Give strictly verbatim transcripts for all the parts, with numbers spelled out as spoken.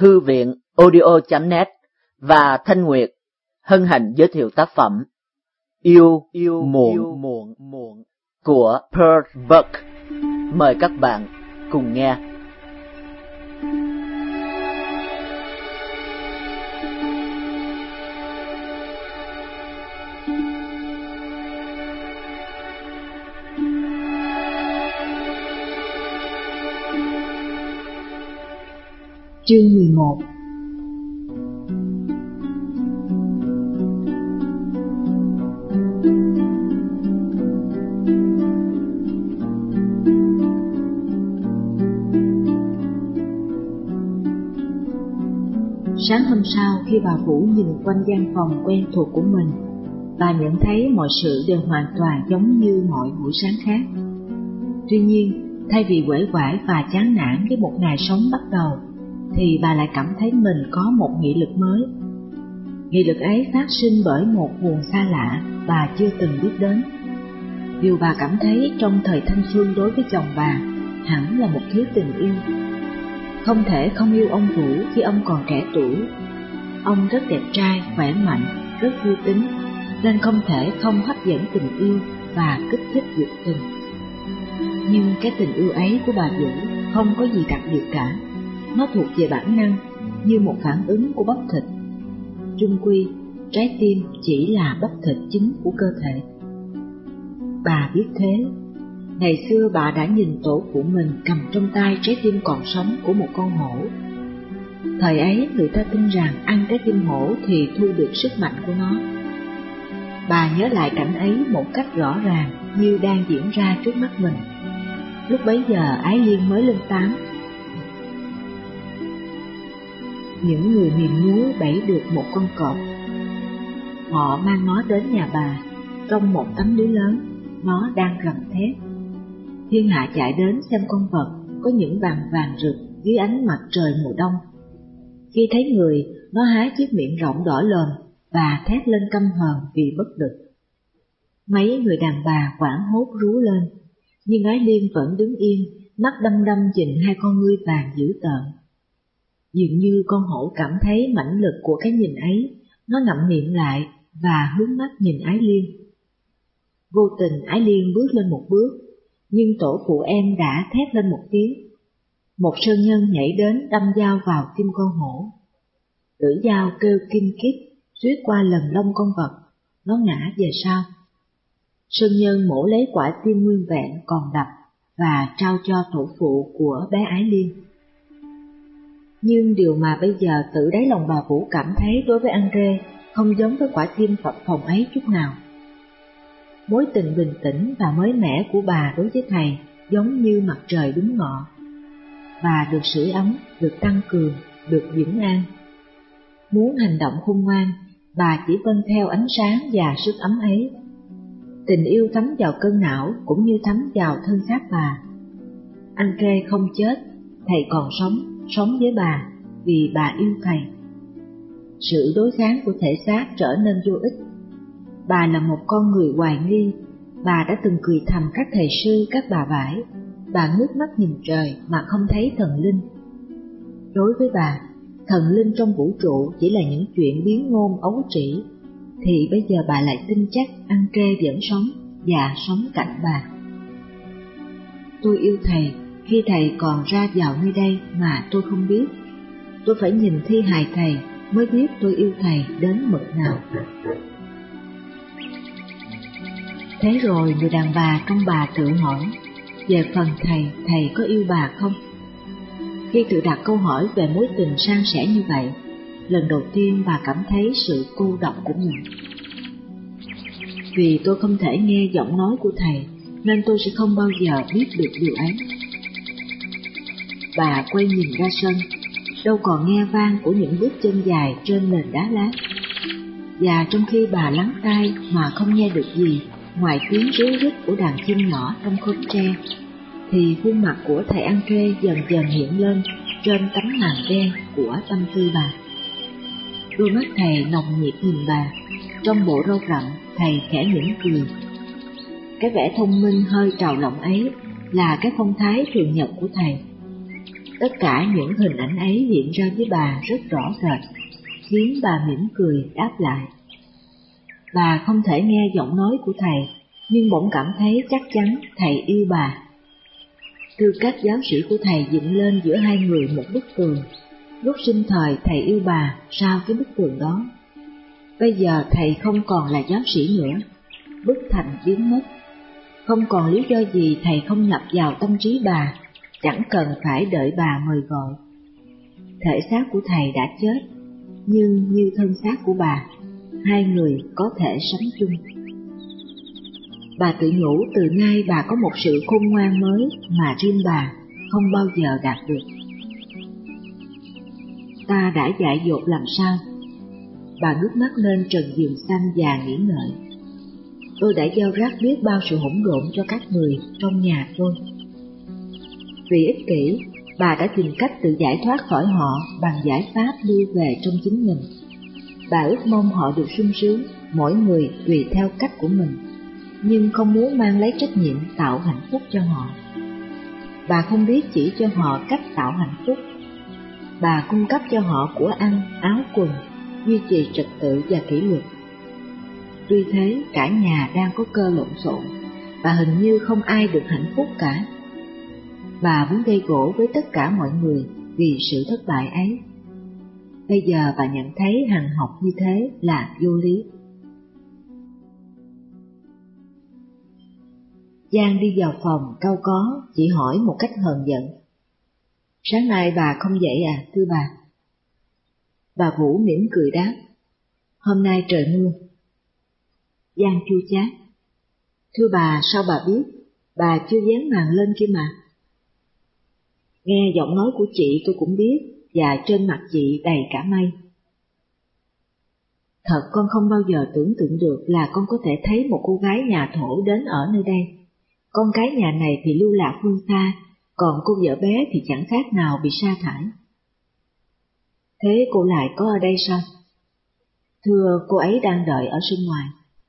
Thư viện audio chấm net và Thanh Nguyệt hân hạnh giới thiệu tác phẩm Yêu, yêu muộn, yêu, muộn, muộn của Pearl Buck. Mời các bạn cùng nghe. Chương mười một. Sáng hôm sau, khi bà Vũ nhìn quanh gian phòng quen thuộc của mình, bà nhận thấy mọi sự đều hoàn toàn giống như mọi buổi sáng khác. Tuy nhiên, thay vì uể oải và chán nản với một ngày sống bắt đầu, thì bà lại cảm thấy mình có một nghị lực mới. Nghị lực ấy phát sinh bởi một nguồn xa lạ bà chưa từng biết đến. Điều bà cảm thấy trong thời thanh xuân đối với chồng bà hẳn là một thứ tình yêu. Không thể không yêu ông Vũ khi ông còn trẻ tuổi. Ông rất đẹp trai, khỏe mạnh, rất vui tính, nên không thể không hấp dẫn tình yêu và kích thích dục tình. Nhưng cái tình yêu ấy của bà Vũ không có gì đặc biệt cả. Nó thuộc về bản năng, như một phản ứng của bắp thịt. Chung quy, trái tim chỉ là bắp thịt chính của cơ thể. Bà biết thế. Ngày xưa bà đã nhìn tổ phụ mình cầm trong tay trái tim còn sống của một con hổ. Thời ấy người ta tin rằng ăn trái tim hổ thì thu được sức mạnh của nó. Bà nhớ lại cảnh ấy một cách rõ ràng như đang diễn ra trước mắt mình. Lúc bấy giờ Ái Liên mới lên tám. Những người miền núi bẫy được một con cọp. Họ mang nó đến nhà bà, trong một tấm lưới lớn, nó đang gầm thét. Thiên hạ chạy đến xem con vật có những vàng vàng rực dưới ánh mặt trời mùa đông. Khi thấy người, nó há chiếc miệng rộng đỏ lòm và thét lên căm hờn vì bất lực. Mấy người đàn bà hoảng hốt rú lên, nhưng Ái Liên vẫn đứng yên, mắt đăm đăm nhìn hai con ngươi vàng dữ tợn. Dường như con hổ cảm thấy mãnh lực của cái nhìn ấy, nó ngậm miệng lại và hướng mắt nhìn Ái Liên. Vô tình Ái Liên bước lên một bước, nhưng tổ phụ em đã thét lên một tiếng. Một sơn nhân nhảy đến đâm dao vào tim con hổ. Lưỡi dao kêu kinh kít, xuyết qua lần lông con vật, nó ngã về sau. Sơn nhân mổ lấy quả tim nguyên vẹn còn đập và trao cho tổ phụ của bé Ái Liên. Nhưng điều mà bây giờ tự đáy lòng bà Vũ cảm thấy đối với Andre không giống với quả tim phập phồng ấy chút nào. Mối tình bình tĩnh và mới mẻ của bà đối với thầy giống như mặt trời đúng ngọ. Bà được sưởi ấm, được tăng cường, được vững an. Muốn hành động khôn ngoan, bà chỉ vâng theo ánh sáng và sức ấm ấy. Tình yêu thấm vào cơn não cũng như thấm vào thân xác bà. Andre không chết, thầy còn sống, sống với bà vì bà yêu thầy. Sự đối kháng của thể xác trở nên vô ích. Bà là một con người hoài nghi. Bà đã từng cười thầm các thầy sư, các bà vải. Bà ngước mắt nhìn trời mà không thấy thần linh. Đối với bà, thần linh trong vũ trụ chỉ là những chuyện biến ngôn ấu trĩ. Thì bây giờ bà lại tin chắc Andre vẫn sống và sống cạnh bà. Tôi yêu thầy khi thầy còn ra vào nơi đây mà tôi không biết. Tôi phải nhìn thi hài thầy mới biết tôi yêu thầy đến mực nào. Thế rồi người đàn bà trong bà tự hỏi, về phần thầy, thầy có yêu bà không? Khi tự đặt câu hỏi về mối tình san sẻ như vậy, lần đầu tiên bà cảm thấy sự cô độc của mình. Vì tôi không thể nghe giọng nói của thầy, nên tôi sẽ không bao giờ biết được điều ấy. Bà quay nhìn ra sân, đâu còn nghe vang của những bước chân dài trên nền đá lát. Và trong khi bà lắng tai mà không nghe được gì ngoài tiếng ríu rít của đàn chim nhỏ trong khóm tre, thì khuôn mặt của thầy Andre dần dần hiện lên trên tấm màn đen của tâm tư bà. Đôi mắt thầy nồng nhiệt nhìn bà, trong bộ râu rậm thầy khẽ mỉm cười. Cái vẻ thông minh hơi trào lộng ấy là cái phong thái thường nhật của thầy. Tất cả những hình ảnh ấy hiện ra với bà rất rõ rệt, khiến bà mỉm cười đáp lại. Bà không thể nghe giọng nói của thầy, nhưng bỗng cảm thấy chắc chắn thầy yêu bà. Tư cách giáo sĩ của thầy dựng lên giữa hai người một bức tường. Lúc sinh thời thầy yêu bà sau cái bức tường đó. Bây giờ thầy không còn là giáo sĩ nữa, bức thành biến mất. Không còn lý do gì thầy không nhập vào tâm trí bà, chẳng cần phải đợi bà mời gọi. Thể xác của thầy đã chết, nhưng như thân xác của bà, hai người có thể sống chung. Bà tự nhủ từ nay bà có một sự khôn ngoan mới mà riêng bà không bao giờ đạt được. Ta đã dại dột làm sao? Bà ngước mắt lên trần giường xanh và nghĩ ngợi. Tôi đã gieo rắc biết bao sự hỗn độn cho các người trong nhà tôi. Vì ích kỷ, bà đã tìm cách tự giải thoát khỏi họ bằng giải pháp lui về trong chính mình. Bà ước mong họ được sung sướng, mỗi người tùy theo cách của mình, nhưng không muốn mang lấy trách nhiệm tạo hạnh phúc cho họ. Bà không biết chỉ cho họ cách tạo hạnh phúc. Bà cung cấp cho họ của ăn, áo quần, duy trì trật tự và kỷ luật. Tuy thế, cả nhà đang có cơ lộn xộn, và hình như không ai được hạnh phúc cả. Bà muốn gây gổ với tất cả mọi người vì sự thất bại ấy. Bây giờ bà nhận thấy hằng học như thế là vô lý. Giang đi vào phòng cau có, chỉ hỏi một cách hờn giận. Sáng nay bà không dậy à, thưa bà? Bà Vũ mỉm cười đáp. Hôm nay trời mưa. Giang chua chát. Thưa bà, sao bà biết? Bà chưa dán màn lên kia mà. Nghe giọng nói của chị tôi cũng biết, và trên mặt chị đầy cả mây. Thật con không bao giờ tưởng tượng được là con có thể thấy một cô gái nhà thổ đến ở nơi đây. Con cái nhà này thì lưu lạc phương xa, còn cô vợ bé thì chẳng khác nào bị sa thải. Thế cô lại có ở đây sao? Thưa, cô ấy đang đợi ở sân ngoài.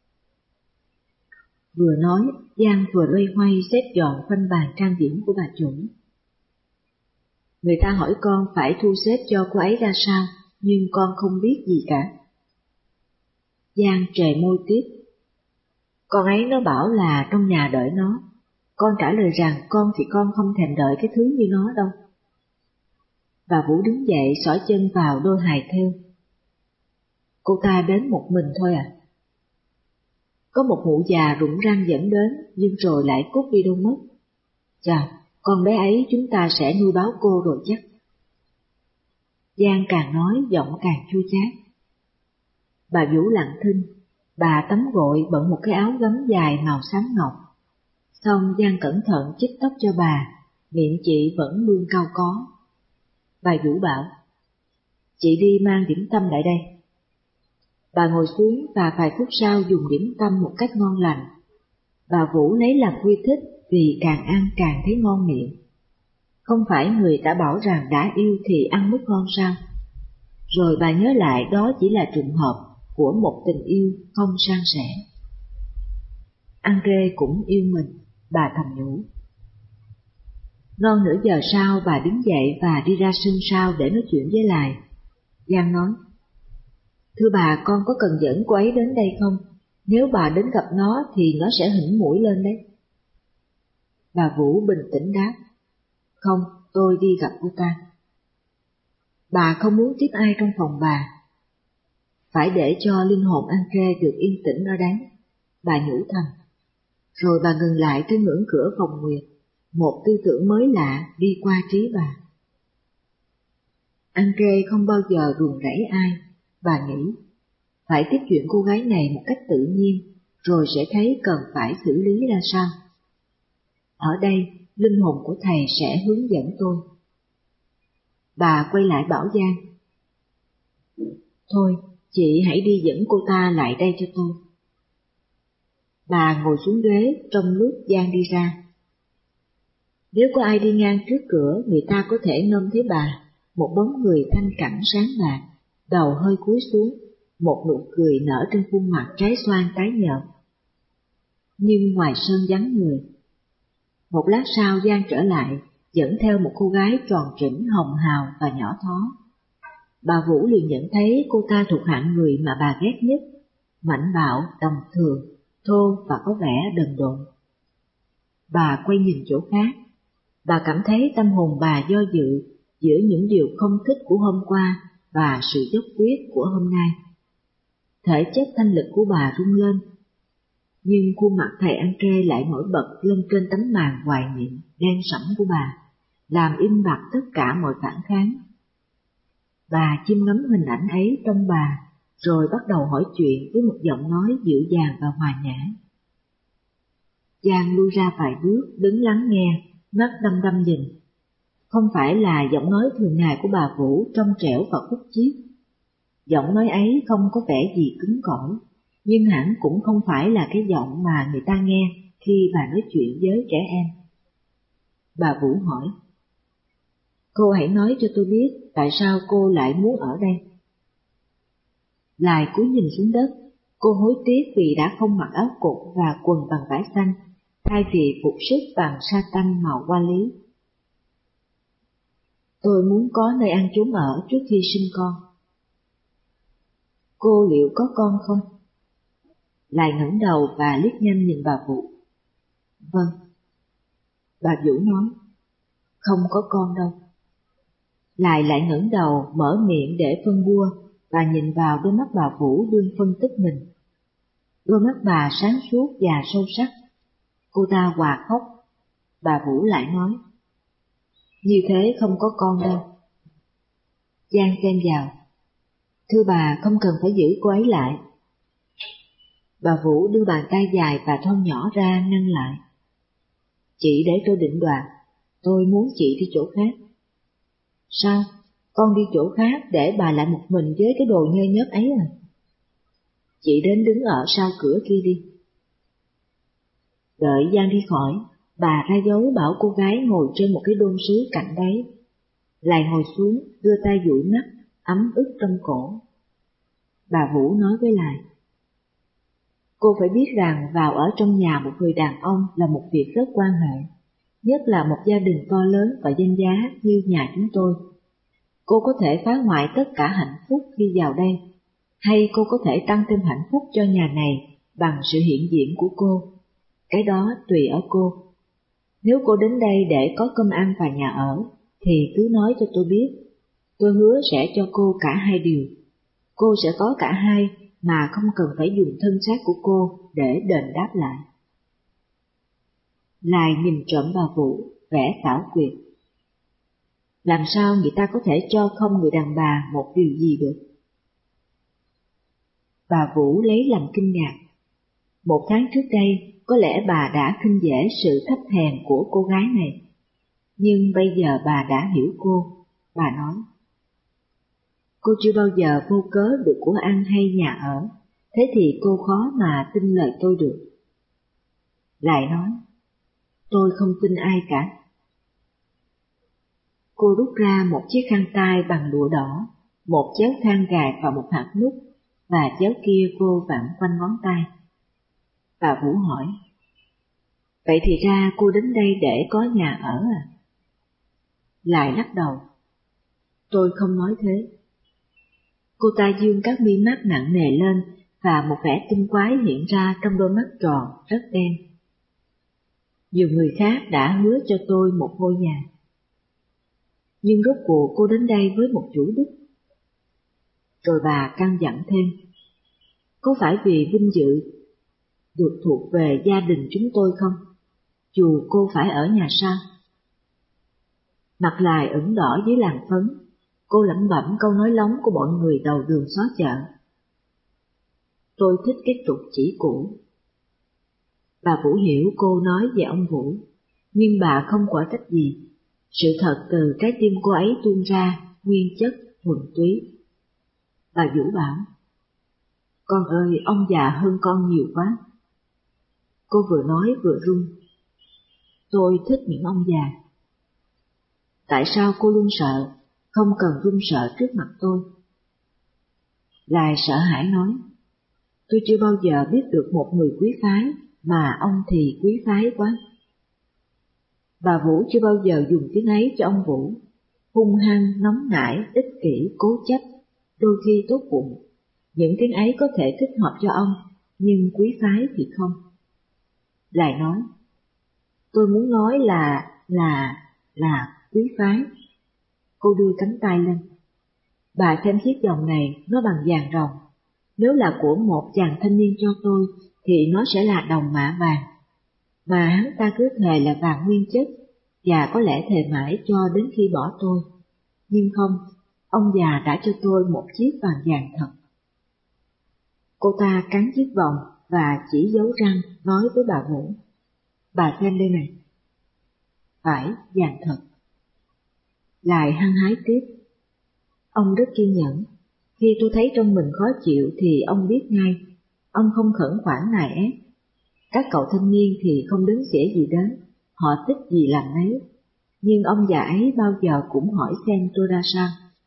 Vừa nói, Giang vừa loay hoay xếp dọn quanh bàn trang điểm của bà chủ. Người ta hỏi con phải thu xếp cho cô ấy ra sao, nhưng con không biết gì cả. Giang trề môi tiếp. Con ấy nó bảo là trong nhà đợi nó. Con trả lời rằng con thì con không thèm đợi cái thứ như nó đâu. Bà Vũ đứng dậy xỏ chân vào đôi hài thêu. Cô ta đến một mình thôi à? Có một mụ già rụng răng dẫn đến, nhưng rồi lại cút đi đâu mất. Chà, con bé ấy chúng ta sẽ nuôi báo cô rồi chắc. Giang càng nói giọng càng chua chát. Bà Vũ lặng thinh, bà tắm gội bận một cái áo gấm dài màu xám ngọc. Xong Giang cẩn thận chích tóc cho bà, miệng chị vẫn luôn cau có. Bà Vũ bảo, chị đi mang điểm tâm lại đây. Bà ngồi xuống và vài phút sau dùng điểm tâm một cách ngon lành. Bà Vũ lấy làm vui thích vì càng ăn càng thấy ngon miệng. Không phải người ta bảo rằng đã yêu thì ăn mất ngon sao? Rồi bà nhớ lại đó chỉ là trùng hợp của một tình yêu không san sẻ. Andre cũng yêu mình, bà thầm nhủ. Non nửa giờ sau bà đứng dậy và đi ra sân sau để nói chuyện với Lại. Giang nói, thưa bà, con có cần dẫn cô ấy đến đây không? Nếu bà đến gặp nó thì nó sẽ hửng mũi lên đấy. Bà Vũ bình tĩnh đáp, không, tôi đi gặp cô ta. Bà không muốn tiếp ai trong phòng bà. Phải để cho linh hồn Andre được yên tĩnh ở đấy, bà nhủ thầm. Rồi bà ngừng lại trên ngưỡng cửa phòng nguyệt, một tư tưởng mới lạ đi qua trí bà. Andre không bao giờ ruồng rẫy ai, bà nghĩ. Phải tiếp chuyện cô gái này một cách tự nhiên, rồi sẽ thấy cần phải xử lý ra sao. Ở đây, linh hồn của thầy sẽ hướng dẫn tôi. Bà quay lại bảo Giang. Thôi, chị hãy đi dẫn cô ta lại đây cho tôi. Bà ngồi xuống ghế trong lúc Giang đi ra. Nếu có ai đi ngang trước cửa, người ta có thể nôm thấy bà, một bóng người thanh cẳng sáng bạc, đầu hơi cúi xuống, một nụ cười nở trên khuôn mặt trái xoan tái nhợt. Nhưng ngoài sân vắng người. Một lát sau Giang trở lại, dẫn theo một cô gái tròn trĩnh, hồng hào và nhỏ thó. Bà Vũ liền nhận thấy cô ta thuộc hạng người mà bà ghét nhất, mạnh bạo, tầm thường, thô và có vẻ đần độn. Bà quay nhìn chỗ khác. Bà cảm thấy tâm hồn bà do dự giữa những điều không thích của hôm qua và sự dốc quyết của hôm nay. Thể chất thanh lịch của bà rung lên, nhưng khuôn mặt thầy Andre lại nổi bật lên trên tấm màn hoài niệm đen sẫm của bà, làm im bặt tất cả mọi phản kháng. Bà chiêm ngắm hình ảnh ấy trong bà, rồi bắt đầu hỏi chuyện với một giọng nói dịu dàng và hòa nhã. Giang lui ra vài bước, đứng lắng nghe, mắt đăm đăm nhìn. Không phải là giọng nói thường ngày của bà Vũ trong trẻo và khúc chiết. Giọng nói ấy không có vẻ gì cứng cỏi, nhưng hẳn cũng không phải là cái giọng mà người ta nghe khi bà nói chuyện với trẻ em. Bà Vũ hỏi, cô hãy nói cho tôi biết tại sao cô lại muốn ở đây. Lại cúi nhìn xuống đất, cô hối tiếc vì đã không mặc áo cột và quần bằng vải xanh, thay vì phục sức bằng sa tanh màu hoa lý. Tôi muốn có nơi ăn trốn ở trước khi sinh con. Cô liệu có con không? Lại ngẩng đầu và liếc nhanh nhìn bà Vũ. Vâng. Bà Vũ nói, không có con đâu. Lại lại ngẩng đầu, mở miệng để phân bua và nhìn vào đôi mắt bà Vũ đương phân tích mình. Đôi mắt bà sáng suốt và sâu sắc. Cô ta hòa khóc. Bà Vũ lại nói, như thế không có con đâu. Giang xen vào, thưa bà không cần phải giữ cô ấy lại. Bà Vũ đưa bàn tay dài và thon nhỏ ra nâng lại. Chị để tôi định đoạt, tôi muốn chị đi chỗ khác. Sao? Con đi chỗ khác để bà lại một mình với cái đồ nhơ nhớp ấy à? Chị đến đứng ở sau cửa kia đi. Đợi Giang đi khỏi, bà ra dấu bảo cô gái ngồi trên một cái đôn sứ cạnh đấy. Lại ngồi xuống, đưa tay dụi mắt, ấm ức trong cổ. Bà Vũ nói với Lại, cô phải biết rằng vào ở trong nhà một người đàn ông là một việc rất quan hệ, nhất là một gia đình to lớn và danh giá như nhà chúng tôi. Cô có thể phá hoại tất cả hạnh phúc khi vào đây, hay cô có thể tăng thêm hạnh phúc cho nhà này bằng sự hiện diện của cô. Cái đó tùy ở cô. Nếu cô đến đây để có cơm ăn và nhà ở, thì cứ nói cho tôi biết. Tôi hứa sẽ cho cô cả hai điều. Cô sẽ có cả hai mà không cần phải dùng thân xác của cô để đền đáp lại. Lại nhìn trộm bà Vũ, vẻ xảo quyệt. Làm sao người ta có thể cho không người đàn bà một điều gì được? Bà Vũ lấy làm kinh ngạc. Một tháng trước đây, có lẽ bà đã khinh dễ sự thấp hèn của cô gái này. Nhưng bây giờ bà đã hiểu cô. Bà nói, cô chưa bao giờ vô cớ được của ăn hay nhà ở, thế thì cô khó mà tin lời tôi được. Lại nói, tôi không tin ai cả. Cô rút ra một chiếc khăn tay bằng lụa đỏ, một chéo than gài vào một hạt nút, và chéo kia cô vặn quanh ngón tay. Bà Vũ hỏi, vậy thì ra cô đến đây để có nhà ở à? Lại lắc đầu, tôi không nói thế. Cô ta dương các mi mắt nặng nề lên, và một vẻ tinh quái hiện ra trong đôi mắt tròn rất đen. Nhiều người khác đã hứa cho tôi một ngôi nhà, nhưng rốt cuộc cô đến đây với một chủ đích. Rồi bà căn dặn thêm, có phải vì vinh dự được thuộc về gia đình chúng tôi không, dù cô phải ở nhà sao? Mặt Lại ửng đỏ dưới làn phấn, cô lẩm bẩm câu nói lóng của bọn người đầu đường xó chợ. Tôi thích cái tục chỉ cũ. Bà Vũ hiểu cô nói về ông Vũ, nhưng bà không quả trách gì. Sự thật từ trái tim cô ấy tuôn ra, nguyên chất, thuần túy. Bà Vũ bảo, con ơi, ông già hơn con nhiều quá. Cô vừa nói vừa run. Tôi thích những ông già. Tại sao cô luôn sợ, không cần run sợ trước mặt tôi? Lại sợ hãi nói, tôi chưa bao giờ biết được một người quý phái, mà ông thì quý phái quá. Bà Vũ chưa bao giờ dùng tiếng ấy cho ông Vũ. Hung hăng, nóng nảy, ích kỷ, cố chấp, đôi khi tốt bụng. Những tiếng ấy có thể thích hợp cho ông, nhưng quý phái thì không. Lại nói, tôi muốn nói là, là, là quý phái. Cô đưa cánh tay lên. Bà xem chiếc vòng này, nó bằng vàng ròng. Nếu là của một chàng thanh niên cho tôi, thì nó sẽ là đồng mã vàng. Mà hắn ta cứ thề là vàng nguyên chất, và có lẽ thề mãi cho đến khi bỏ tôi. Nhưng không, ông già đã cho tôi một chiếc vàng vàng thật. Cô ta cắn chiếc vòng và chỉ dấu răng nói với bà Vũ. Bà xem đây này. Phải, vàng thật. Lại hăng hái tiếp. Ông rất kiên nhẫn. Khi tôi thấy trong mình khó chịu thì ông biết ngay. Ông không khẩn khoản nài ép. Các cậu thanh niên thì không đứng xỉa gì đến, họ thích gì làm nấy. Nhưng ông già ấy bao giờ cũng hỏi xem tôi ra sao.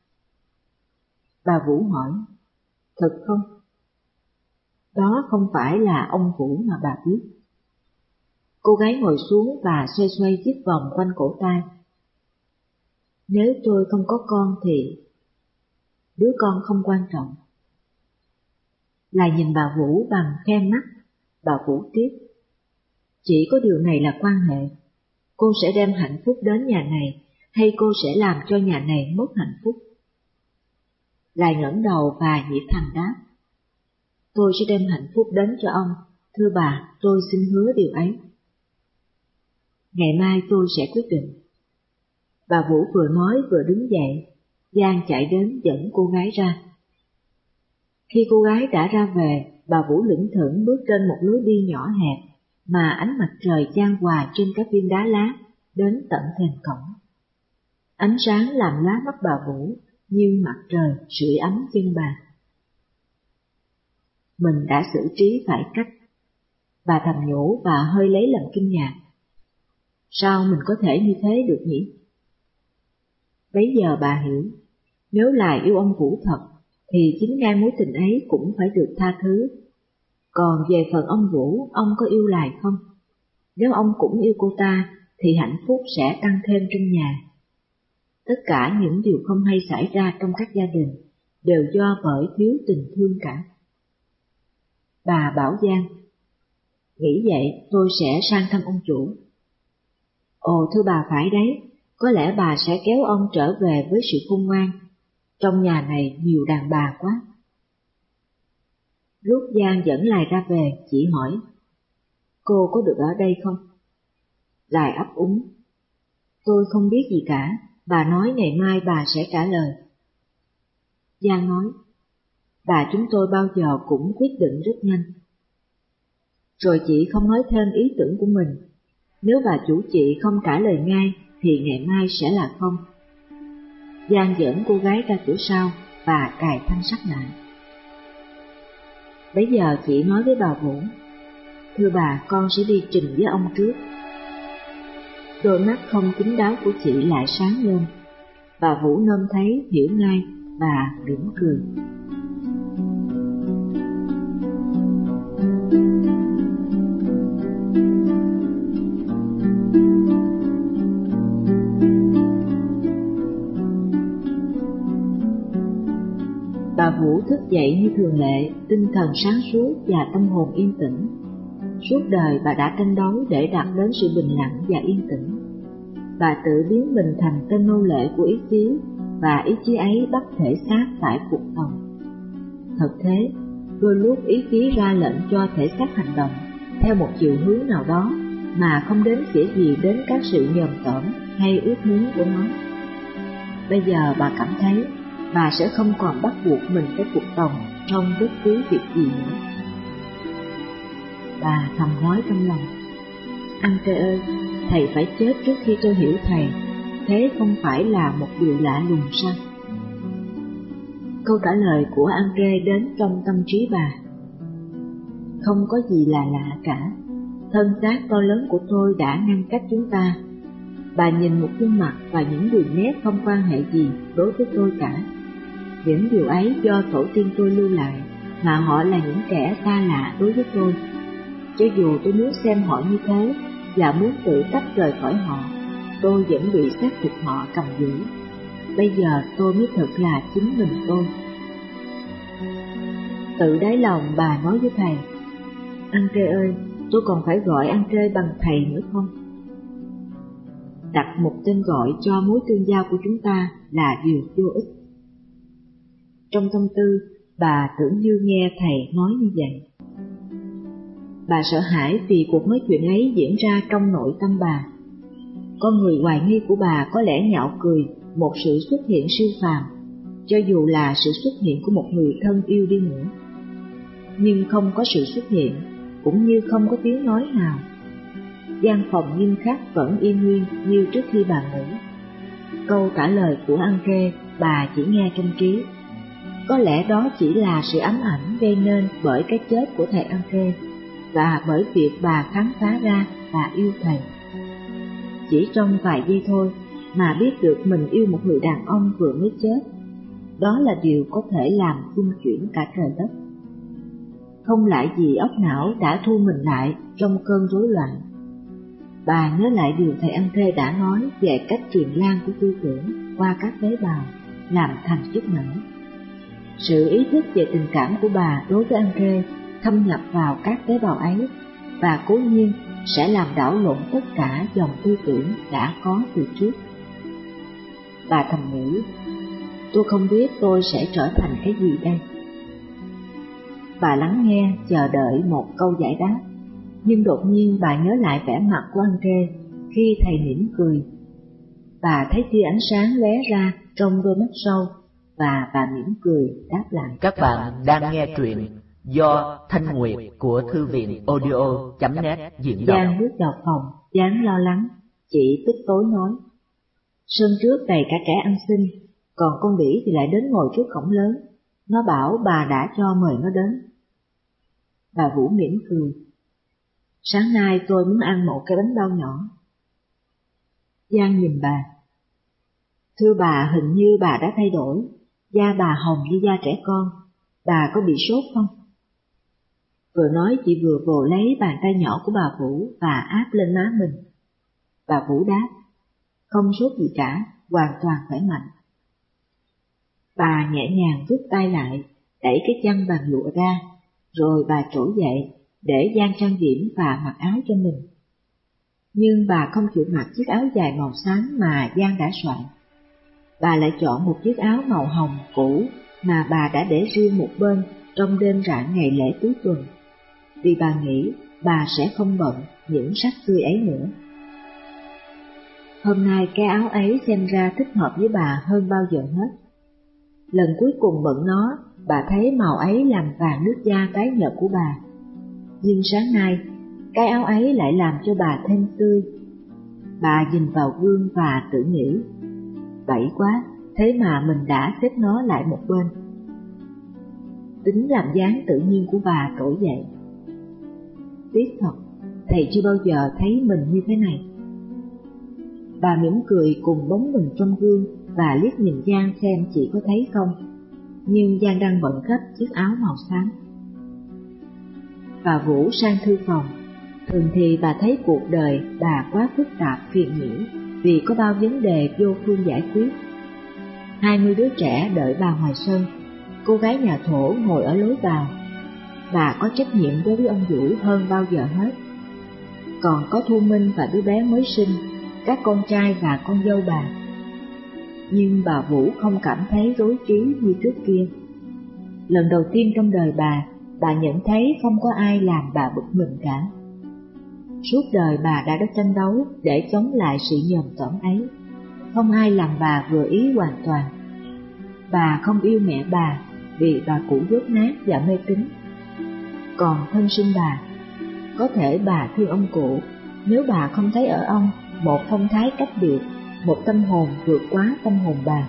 Bà Vũ hỏi, thật không? Đó không phải là ông Vũ mà bà biết. Cô gái ngồi xuống và xoay xoay chiếc vòng quanh cổ tay. Nếu tôi không có con thì đứa con không quan trọng. Lại nhìn bà Vũ bằng khe mắt, bà Vũ tiếp. Chỉ có điều này là quan hệ. Cô sẽ đem hạnh phúc đến nhà này, hay cô sẽ làm cho nhà này mất hạnh phúc? Lại ngẩng đầu và nhiệt thành đáp. Tôi sẽ đem hạnh phúc đến cho ông, thưa bà, tôi xin hứa điều ấy. Ngày mai tôi sẽ quyết định. Bà Vũ vừa nói vừa đứng dậy, Giang chạy đến dẫn cô gái ra. Khi cô gái đã ra về, bà Vũ lững thững bước trên một lối đi nhỏ hẹp, mà ánh mặt trời chan hòa trên các viên đá lá, đến tận thềm cổng. Ánh sáng làm lá mắt bà Vũ như mặt trời sưởi ấm chân bà. Mình đã xử trí phải cách. Bà thầm nhủ và hơi lấy làm kinh ngạc. Sao mình có thể như thế được nhỉ? Bấy giờ bà hiểu, nếu là yêu ông Vũ thật, thì chính ngay mối tình ấy cũng phải được tha thứ. Còn về phần ông Vũ, ông có yêu Lại không? Nếu ông cũng yêu cô ta, thì hạnh phúc sẽ tăng thêm trong nhà. Tất cả những điều không hay xảy ra trong các gia đình đều do bởi thiếu tình thương cả. Bà bảo Giang, nghĩ vậy tôi sẽ sang thăm ông chủ. Ồ thưa bà phải đấy, có lẽ bà sẽ kéo ông trở về với sự khôn ngoan. Trong nhà này nhiều đàn bà quá. Lúc Giang dẫn Lại ra về, chỉ hỏi, cô có được ở đây không? Lại ấp úng, tôi không biết gì cả, bà nói ngày mai bà sẽ trả lời. Giang nói, bà chúng tôi bao giờ cũng quyết định rất nhanh. Rồi chị không nói thêm ý tưởng của mình, nếu bà chủ chị không trả lời ngay thì ngày mai sẽ là không. Giang dẫn cô gái ra cửa sau và cài thanh sắt lại. Bấy giờ chị nói với bà Vũ, thưa bà, con sẽ đi trình với ông trước. Đôi mắt không kín đáo của chị lại sáng lên. Bà Vũ nôm thấy hiểu ngay và mỉm cười. Bà Vũ thức dậy như thường lệ, tinh thần sáng suốt và tâm hồn yên tĩnh. Suốt đời bà đã tranh đấu để đạt đến sự bình lặng và yên tĩnh. Bà tự biến mình thành tên nô lệ của ý chí, và ý chí ấy bắt thể xác phải phục tòng. Thật thế, đôi lúc ý chí ra lệnh cho thể xác hành động theo một chiều hướng nào đó mà không đến xỉa gì đến các sự nhờn tởm hay ước muốn của nó. Bây giờ bà cảm thấy bà sẽ không còn bắt buộc mình phải phục tòng trong bất cứ việc gì nữa. Bà thầm nói trong lòng, Andre ơi, thầy phải chết trước khi tôi hiểu thầy, thế không phải là một điều lạ lùng sao? Câu trả lời của Andre đến trong tâm trí bà. Không có gì là lạ cả, thân xác to lớn của tôi đã ngăn cách chúng ta. Bà nhìn một gương mặt và những đường nét không quan hệ gì đối với tôi cả. Những điều ấy do tổ tiên tôi lưu lại, mà họ là những kẻ xa lạ đối với tôi. Cho dù tôi muốn xem họ như thế và muốn tự tách rời khỏi họ, tôi vẫn bị xác thịt họ cầm giữ. Bây giờ tôi mới thật là chính mình tôi. Tự đáy lòng bà nói với thầy: Andre ơi, tôi còn phải gọi Andre bằng thầy nữa không? Đặt một tên gọi cho mối tương giao của chúng ta là điều vô ích. Trong tâm tư, bà tưởng như nghe thầy nói như vậy. Bà sợ hãi vì cuộc nói chuyện ấy diễn ra trong nội tâm bà. Con người hoài nghi của bà có lẽ nhạo cười một sự xuất hiện siêu phàm, cho dù là sự xuất hiện của một người thân yêu đi nữa. Nhưng không có sự xuất hiện, cũng như không có tiếng nói nào. Gian phòng nghiêm khắc vẫn yên nguyên như trước khi bà ngủ. Câu trả lời của Andre bà chỉ nghe trong trí. Có lẽ đó chỉ là sự ám ảnh gây nên bởi cái chết của thầy Andre, và bởi việc bà khám phá ra và yêu thầy. Chỉ trong vài giây thôi mà biết được mình yêu một người đàn ông vừa mới chết, đó là điều có thể làm rung chuyển cả trời đất. Không lại gì óc não đã thu mình lại trong cơn rối loạn. Bà nhớ lại điều thầy Andre đã nói về cách truyền lan của tư tưởng qua các tế bào, làm thành chất não. Sự ý thức về tình cảm của bà đối với Andre thâm nhập vào các tế bào ấy, và cố nhiên sẽ làm đảo lộn tất cả dòng tư tưởng đã có từ trước. Bà thầm nghĩ, tôi không biết tôi sẽ trở thành cái gì đây. Bà lắng nghe, chờ đợi một câu giải đáp, nhưng đột nhiên bà nhớ lại vẻ mặt của Andre khi thầy mỉm cười. Bà thấy tia ánh sáng lóe ra trong đôi mắt sâu, và bà mỉm cười đáp lại. Các bạn đang nghe truyện do Thanh Nguyệt của thư viện audio chấm net diễn đọc. Giang bước vào phòng, dáng lo lắng, chị tức tối nói: Sân trước đầy cả trẻ ăn xin, còn con đĩ thì lại đến ngồi trước cổng lớn. Nó bảo bà đã cho mời nó đến. Bà Vũ mỉm cười: Sáng nay tôi muốn ăn một cái bánh bao nhỏ. Giang nhìn bà: Thưa bà, hình như bà đã thay đổi, da bà hồng như da trẻ con, bà có bị sốt không? Vừa nói chị vừa vồ lấy bàn tay nhỏ của bà Vũ và áp lên má mình. Bà Vũ đáp: Không sốt gì cả, hoàn toàn khỏe mạnh. Bà nhẹ nhàng rút tay lại, đẩy cái chăn bàn lụa ra, rồi bà trỗi dậy để Giang trang điểm và mặc áo cho mình. Nhưng bà không chịu mặc chiếc áo dài màu xám mà Giang đã soạn. Bà lại chọn một chiếc áo màu hồng cũ mà bà đã để riêng một bên trong đêm rạng ngày lễ cuối tuần, vì bà nghĩ bà sẽ không bận những sắc tươi ấy nữa. Hôm nay cái áo ấy xem ra thích hợp với bà hơn bao giờ hết. Lần cuối cùng bận nó, bà thấy màu ấy làm vàng nước da tái nhợt của bà. Nhưng sáng nay, cái áo ấy lại làm cho bà thêm tươi. Bà nhìn vào gương và tự nghĩ, bậy quá, thế mà mình đã xếp nó lại một bên. Tính làm dáng tự nhiên của bà trỗi dậy. Tiếc thật, thầy chưa bao giờ thấy mình như thế này. Bà mỉm cười cùng bóng mình trong gương và liếc nhìn Giang xem chị có thấy không, nhưng Giang đang bận gấp chiếc áo màu xám. Bà Vũ sang thư phòng. Thường thì bà thấy cuộc đời bà quá phức tạp phiền nhiễu vì có bao vấn đề vô phương giải quyết. Hai mươi đứa trẻ đợi bà ngoài sân, cô gái nhà thổ ngồi ở lối vào. Bà có trách nhiệm đối với ông Vũ hơn bao giờ hết. Còn có Thu Minh và đứa bé mới sinh, các con trai và con dâu bà. Nhưng bà Vũ không cảm thấy rối trí như trước kia. Lần đầu tiên trong đời bà, bà nhận thấy không có ai làm bà bực mình cả. Suốt đời bà đã đã tranh đấu để chống lại sự nhờn tởm ấy. Không ai làm bà vừa ý hoàn toàn. Bà không yêu mẹ bà vì bà cũ dốt nát và mê tín. Còn thân sinh bà, có thể bà thương ông cụ nếu bà không thấy ở ông một phong thái cách biệt, một tâm hồn vượt quá tâm hồn bà.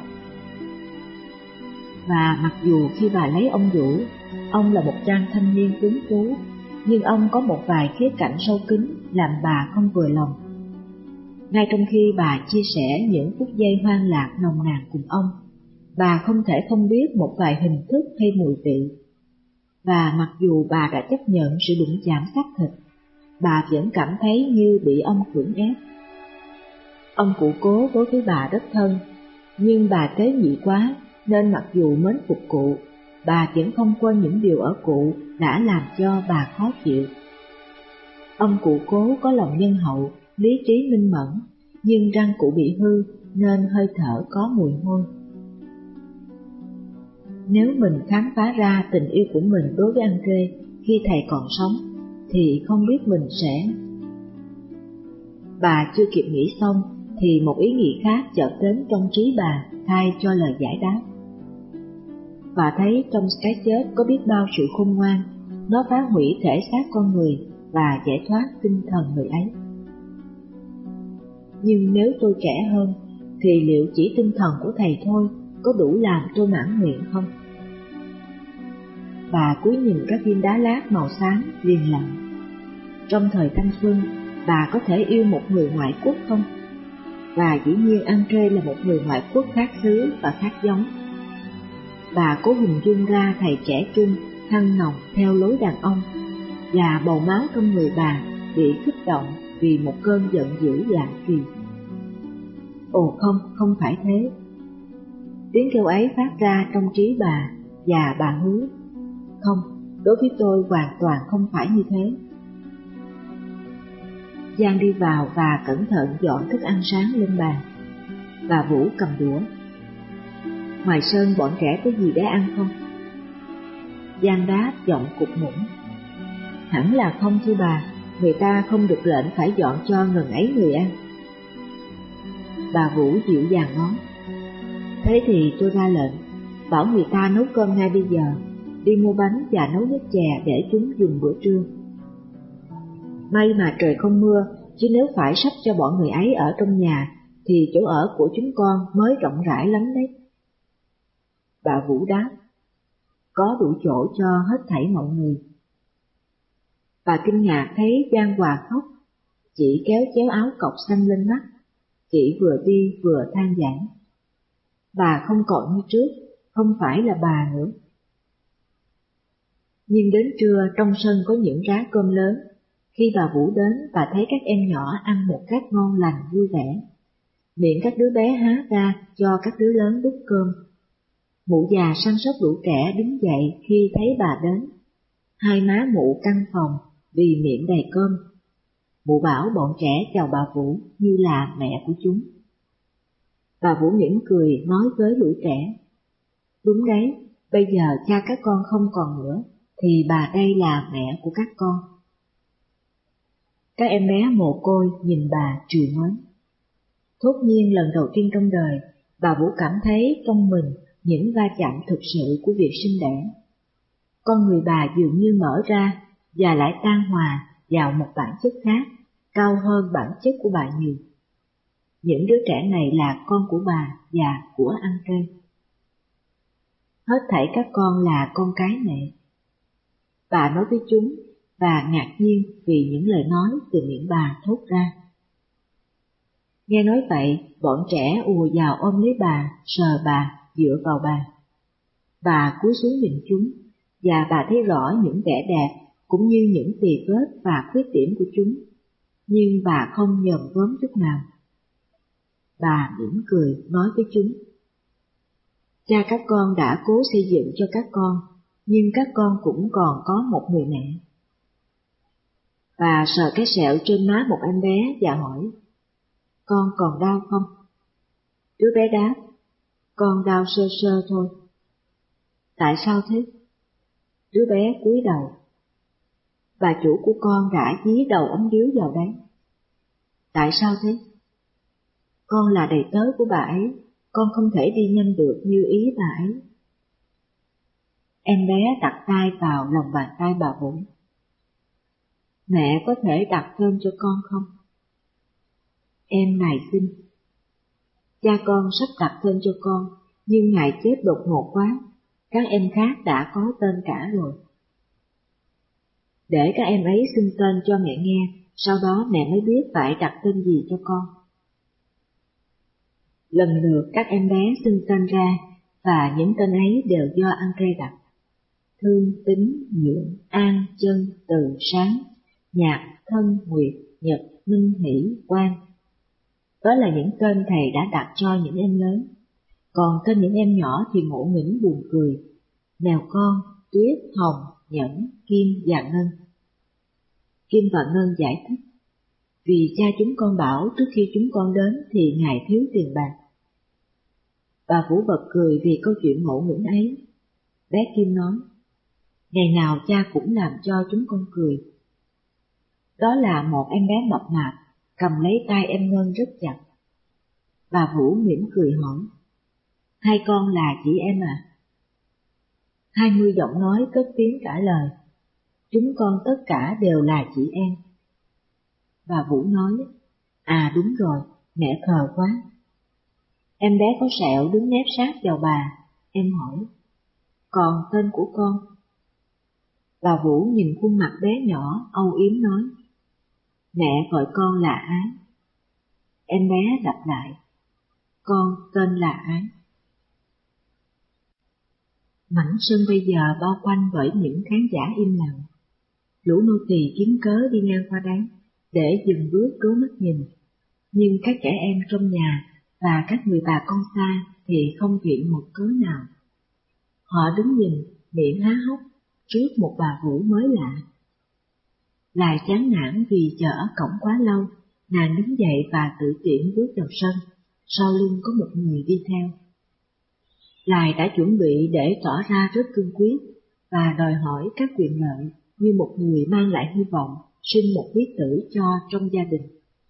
Và mặc dù khi bà lấy ông Vũ, ông là một chàng thanh niên tuấn tú, nhưng ông có một vài khía cạnh sâu kín làm bà không vừa lòng. Ngay trong khi bà chia sẻ những phút giây hoang lạc nồng nàn cùng ông, bà không thể không biết một vài hình thức hay mùi vị. Và mặc dù bà đã chấp nhận sự đụng chạm xác thịt, bà vẫn cảm thấy như bị ông cưỡng ép. Ông cụ Cố đối với bà rất thân, nhưng bà tế nhị quá nên mặc dù mến phục cụ, bà vẫn không quên những điều ở cụ đã làm cho bà khó chịu. Ông cụ Cố có lòng nhân hậu, lý trí minh mẫn, nhưng răng cụ bị hư nên hơi thở có mùi hôi. Nếu mình khám phá ra tình yêu của mình đối với Andre khi thầy còn sống, thì không biết mình sẽ... Bà chưa kịp nghĩ xong, thì một ý nghĩ khác chợt đến trong trí bà thay cho lời giải đáp. Bà thấy trong cái chết có biết bao sự khôn ngoan, nó phá hủy thể xác con người và giải thoát tinh thần người ấy. Nhưng nếu tôi trẻ hơn, thì liệu chỉ tinh thần của thầy thôi có đủ làm tôi mãn nguyện không? Bà cúi nhìn các viên đá lát màu xám liền lặng. Trong thời thanh xuân, bà có thể yêu một người ngoại quốc không? Và dĩ nhiên Andre là một người ngoại quốc khác xứ và khác giống. Bà cố hình dung ra thầy trẻ trung, thăng nồng theo lối đàn ông, và bầu máu trong người bà bị kích động vì một cơn giận dữ lạ kỳ. Ồ không, không phải thế. Tiếng kêu ấy phát ra trong trí bà, và bà hứa, không, đối với tôi hoàn toàn không phải như thế. Giang đi vào và cẩn thận dọn thức ăn sáng lên bàn. Bà Vũ cầm đũa. Ngoài sân bọn trẻ có gì để ăn không? Giang đáp giọng cục mũn. Hẳn là không thưa bà, người ta không được lệnh phải dọn cho ngần ấy người ăn. Bà Vũ dịu dàng nói, thế thì tôi ra lệnh, bảo người ta nấu cơm ngay bây giờ, đi mua bánh và nấu nước chè để chúng dùng bữa trưa. May mà trời không mưa, chứ nếu phải sắp cho bọn người ấy ở trong nhà, thì chỗ ở của chúng con mới rộng rãi lắm đấy. Bà Vũ đáp, có đủ chỗ cho hết thảy mọi người. Bà kinh ngạc thấy Giang Hòa khóc, chị kéo chéo áo cộc xanh lên mắt, chị vừa đi vừa than vãn. Bà không còn như trước, không phải là bà nữa. Nhưng đến trưa trong sân có những rá cơm lớn. Khi bà Vũ đến, bà thấy các em nhỏ ăn một cách ngon lành vui vẻ. Miệng các đứa bé há ra cho các đứa lớn đút cơm. Mụ già săn sóc đủ trẻ đứng dậy khi thấy bà đến. Hai má mụ căng phòng vì miệng đầy cơm. Mụ bảo bọn trẻ chào bà Vũ như là mẹ của chúng. Bà Vũ mỉm cười nói với lũ trẻ, đúng đấy, bây giờ cha các con không còn nữa, thì bà đây là mẹ của các con. Các em bé mồ côi nhìn bà trìu mến. Thốt nhiên lần đầu tiên trong đời, bà Vũ cảm thấy trong mình những va chạm thực sự của việc sinh đẻ. Con người bà dường như mở ra và lại tan hòa vào một bản chất khác, cao hơn bản chất của bà nhiều. Những đứa trẻ này là con của bà và của Andre. Hết thảy các con là con cái mẹ. Bà nói với chúng và ngạc nhiên vì những lời nói từ miệng bà thốt ra. Nghe nói vậy, bọn trẻ ùa vào ôm lấy bà, sờ bà, dựa vào bà. Bà cúi xuống nhìn chúng, và bà thấy rõ những vẻ đẹp cũng như những tì vết và khuyết điểm của chúng, nhưng bà không nhờn gớm chút nào. Bà mỉm cười nói với chúng, cha các con đã cố xây dựng cho các con, nhưng các con cũng còn có một người mẹ. Bà sờ cái sẹo trên má một em bé và hỏi, con còn đau không? Đứa bé đáp, con đau sơ sơ thôi. Tại sao thế? Đứa bé cúi đầu. Bà chủ của con đã dí đầu ống điếu vào đấy. Tại sao thế? Con là đầy tớ của bà ấy, con không thể đi nhanh được như ý bà ấy. Em bé đặt tay vào lòng bàn tay bà Vũ. Mẹ có thể đặt tên cho con không? Em này xin. Cha con sắp đặt tên cho con, nhưng ngài chết đột ngột quá, các em khác đã có tên cả rồi. Để các em ấy xưng tên cho mẹ nghe, sau đó mẹ mới biết phải đặt tên gì cho con. Lần lượt các em bé xưng tên ra, và những tên ấy đều do Andre đặt. Thương, Tính, Nhượng, An, Chân, Từ, Sáng, Nhạc, Thân, Nguyệt, Nhật, Minh, Hỷ, Quang. Đó là những tên thầy đã đặt cho những em lớn, còn tên những em nhỏ thì ngộ nghĩnh buồn cười: Mèo con, Tuyết, Hồng, Nhẫn, Kim và Ngân. Kim và Ngân giải thích: vì cha chúng con bảo trước khi chúng con đến thì Ngài thiếu tiền bạc. Bà Vũ bật cười vì câu chuyện ngộ nghĩnh ấy. Bé Kim nói: ngày nào cha cũng làm cho chúng con cười. Đó là một em bé mập mạp, cầm lấy tay em Ngân rất chặt. Bà Vũ mỉm cười hỏi: hai con là chị em à? Hai mươi giọng nói cất tiếng trả lời: chúng con tất cả đều là chị em. Bà Vũ nói: à đúng rồi, mẹ khờ quá. Em bé có sẹo đứng nép sát vào bà. Em hỏi: còn tên của con? Bà Vũ nhìn khuôn mặt bé nhỏ âu yếm nói: mẹ gọi con là Ái. Em bé lặp lại: con tên là Ái. Mảnh sân bây giờ bao quanh bởi những khán giả im lặng. Lũ nô tỳ kiếm cớ đi ngang qua đấy để dừng bước trố mắt nhìn, nhưng các trẻ em trong nhà và các người bà con xa thì không viện một cớ nào. Họ đứng nhìn, miệng há hốc trước một bà Vũ mới lạ. Lại chán nản vì chờ ở cổng quá lâu, nàng đứng dậy và tự tiện bước vào sân, sau lưng có một người đi theo. Lại đã chuẩn bị để tỏ ra rất cương quyết và đòi hỏi các quyền lợi như một người mang lại hy vọng sinh một quý tử cho trong gia đình.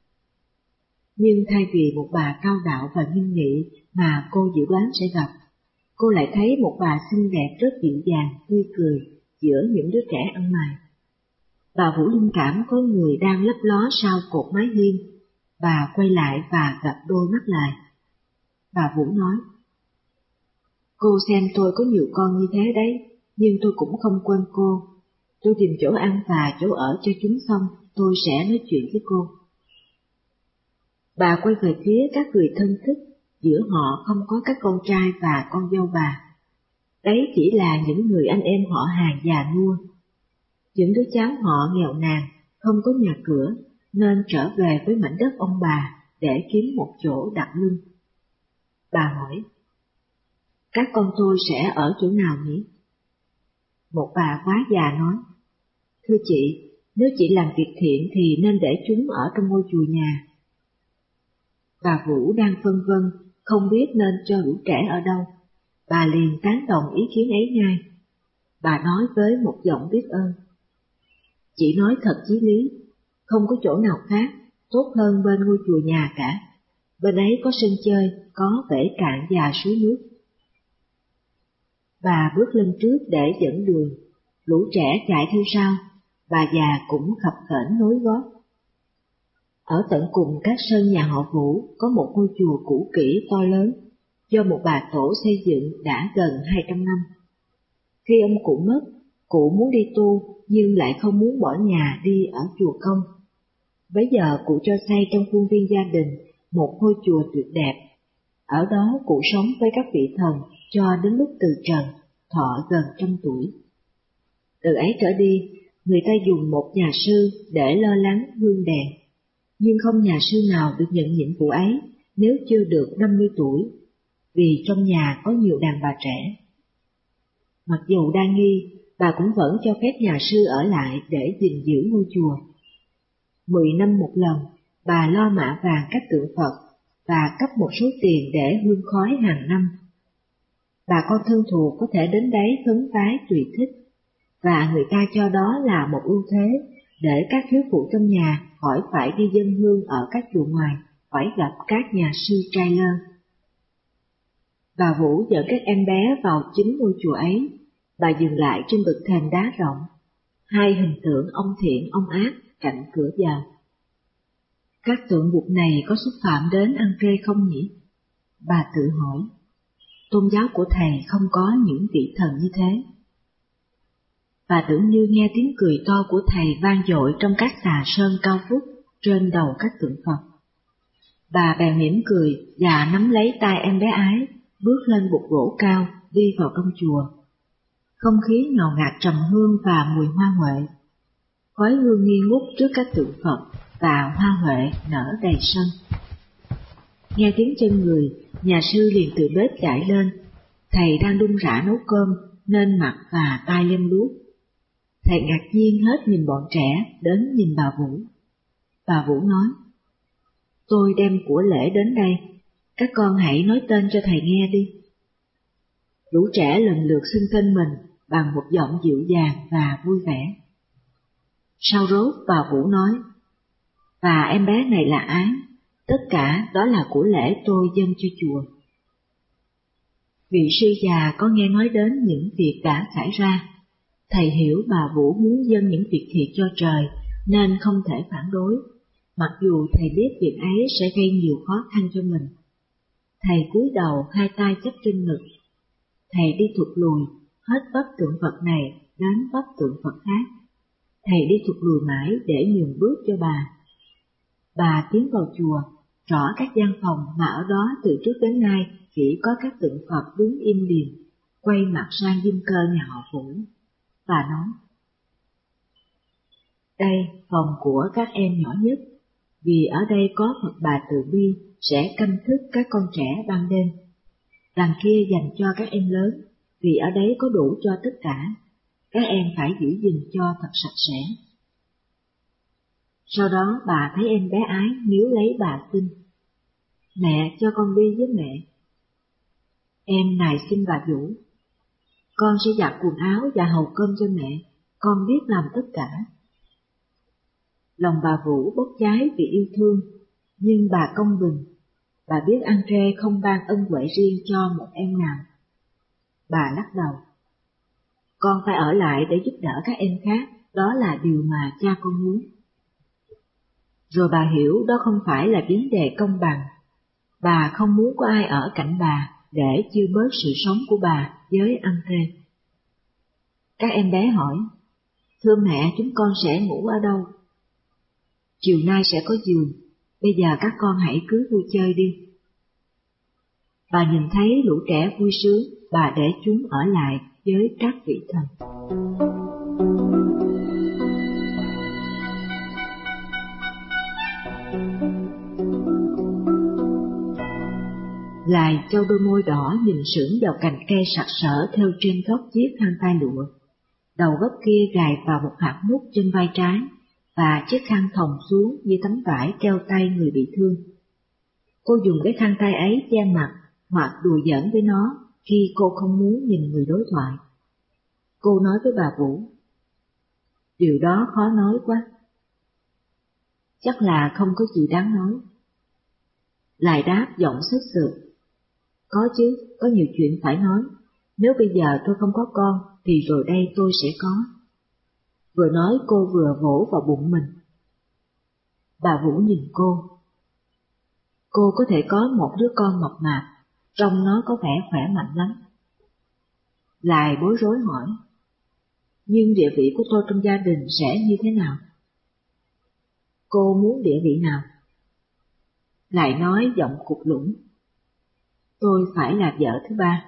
Nhưng thay vì một bà cao đạo và nghiêm nghị mà cô dự đoán sẽ gặp, cô lại thấy một bà xinh đẹp rất dịu dàng, tươi cười giữa những đứa trẻ ăn mày. Bà Vũ linh cảm có người đang lấp ló sau cột mái hiên. Bà quay lại và gặp đôi mắt lại. Bà Vũ nói: cô xem tôi có nhiều con như thế đấy, nhưng tôi cũng không quên cô. Tôi tìm chỗ ăn và chỗ ở cho chúng xong, tôi sẽ nói chuyện với cô. Bà quay về phía các người thân thích, giữa họ không có các con trai và con dâu bà. Đấy chỉ là những người anh em họ hàng già nua. Những đứa cháu họ nghèo nàn, không có nhà cửa, nên trở về với mảnh đất ông bà để kiếm một chỗ đặt lưng. Bà hỏi: các con tôi sẽ ở chỗ nào nhỉ? Một bà quá già nói: thưa chị, nếu chị làm việc thiện thì nên để chúng ở trong ngôi chùa nhà. Bà Vũ đang phân vân, không biết nên cho lũ trẻ ở đâu. Bà liền tán đồng ý kiến ấy ngay. Bà nói với một giọng biết ơn: chị nói thật chí lý, không có chỗ nào khác tốt hơn bên ngôi chùa nhà cả. Bên ấy có sân chơi, có bể cạn và suối nước. Bà bước lên trước để dẫn đường, lũ trẻ chạy theo sau, bà già cũng khập khểnh nối gót. Ở tận cùng các sân nhà họ Vũ có một ngôi chùa cũ kỹ to lớn, do một bà tổ xây dựng đã gần hai trăm năm. Khi ông cụ mất, cụ muốn đi tu nhưng lại không muốn bỏ nhà đi ở chùa công. Bấy giờ cụ cho xây trong khuôn viên gia đình một ngôi chùa tuyệt đẹp. Ở đó cụ sống với các vị thần cho đến lúc từ trần, thọ gần trăm tuổi. Từ ấy trở đi, người ta dùng một nhà sư để lo lắng hương đèn, nhưng không nhà sư nào được nhận nhiệm vụ ấy nếu chưa được năm mươi tuổi, vì trong nhà có nhiều đàn bà trẻ. Mặc dù đa nghi, bà cũng vẫn cho phép nhà sư ở lại để gìn giữ ngôi chùa. Mười năm một lần, bà lo mạ vàng các tượng Phật và cấp một số tiền để hương khói hàng năm. Bà con thân thuộc có thể đến đấy khấn vái tùy thích, và người ta cho đó là một ưu thế để các thiếu phụ trong nhà khỏi phải đi dâng hương ở các chùa ngoài, phải gặp các nhà sư trai lơ. Bà Vũ dẫn các em bé vào chính ngôi chùa ấy. Bà dừng lại trên bậc thềm đá rộng, hai hình tượng ông thiện ông ác cạnh cửa vào. Các tượng Bụt này có xúc phạm đến Andre không nhỉ? Bà tự hỏi. Tôn giáo của thầy không có những vị thần như thế. Bà tưởng như nghe tiếng cười to của thầy vang dội trong các xà sơn cao vút trên đầu các tượng Phật. Bà bèn mỉm cười và nắm lấy tay em bé Ái, bước lên bục gỗ cao đi vào trong chùa. Không khí ngào ngạt trầm hương và mùi hoa huệ. Khói hương nghi ngút trước các tượng Phật và hoa huệ nở đầy sân. Nghe tiếng chân người, nhà sư liền từ bếp chạy lên. Thầy đang đun rã nấu cơm nên mặt và tai lem luốc. Thầy ngạc nhiên hết nhìn bọn trẻ, đến nhìn bà Vũ. Bà Vũ nói, tôi đem của lễ đến đây, các con hãy nói tên cho thầy nghe đi. Lũ trẻ lần lượt xưng tên mình bằng một giọng dịu dàng và vui vẻ. Sau rốt bà Vũ nói, và em bé này là Ái, tất cả đó là của lễ tôi dâng cho chùa. Vị sư già có nghe nói đến những việc đã xảy ra. Thầy hiểu bà Vũ muốn dâng những việc thiệt cho trời nên không thể phản đối, mặc dù thầy biết việc ấy sẽ gây nhiều khó khăn cho mình. Thầy cúi đầu hai tay chắp trên ngực. Thầy đi thụt lùi, hết vấp tượng Phật này đến vấp tượng Phật khác. Thầy đi thụt lùi mãi để nhường bước cho bà. Bà tiến vào chùa, rõ các gian phòng mà ở đó từ trước đến nay chỉ có các tượng Phật đứng im lìm, quay mặt sang dinh cơ nhà họ Vũ. Bà nói, đây phòng của các em nhỏ nhất, vì ở đây có Phật Bà Từ Bi sẽ canh thức các con trẻ ban đêm. Đằng kia dành cho các em lớn, vì ở đấy có đủ cho tất cả, các em phải giữ gìn cho thật sạch sẽ. Sau đó bà thấy em bé Ái níu lấy bà xin, mẹ cho con đi với mẹ. Em này xin bà Vũ, con sẽ giặt quần áo và hầu cơm cho mẹ, con biết làm tất cả. Lòng bà Vũ bốc cháy vì yêu thương, nhưng bà công bình, bà biết Andre không ban ân huệ riêng cho một em nào. Bà lắc đầu, con phải ở lại để giúp đỡ các em khác, đó là điều mà cha con muốn. Rồi bà hiểu đó không phải là vấn đề công bằng, bà không muốn có ai ở cạnh bà để chia bớt sự sống của bà với Andre. Các em bé hỏi, thưa mẹ, chúng con sẽ ngủ ở đâu? Chiều nay sẽ có giường, bây giờ các con hãy cứ vui chơi đi. Bà nhìn thấy lũ trẻ vui sướng, bà để chúng ở lại với các vị thần. Lài châu đôi môi đỏ nhìn sững vào cành cây sặc sỡ theo trên góc chiếc khăn tay lụa. Đầu góc kia gài vào một hạt mút trên vai trái, và chiếc khăn thòng xuống như tấm vải treo tay người bị thương. Cô dùng cái khăn tay ấy che mặt hoặc đùa giỡn với nó khi cô không muốn nhìn người đối thoại. Cô nói với bà Vũ, điều đó khó nói quá. Chắc là không có gì đáng nói. Lài đáp giọng sức sượt, có chứ, có nhiều chuyện phải nói. Nếu bây giờ tôi không có con, thì rồi đây tôi sẽ có. Vừa nói cô vừa vỗ vào bụng mình. Bà Vũ nhìn cô. Cô có thể có một đứa con mập mạp, trông nó có vẻ khỏe mạnh lắm. Lài bối rối hỏi, nhưng địa vị của tôi trong gia đình sẽ như thế nào? Cô muốn địa vị nào? Lài nói giọng cục lũng, tôi phải là vợ thứ ba.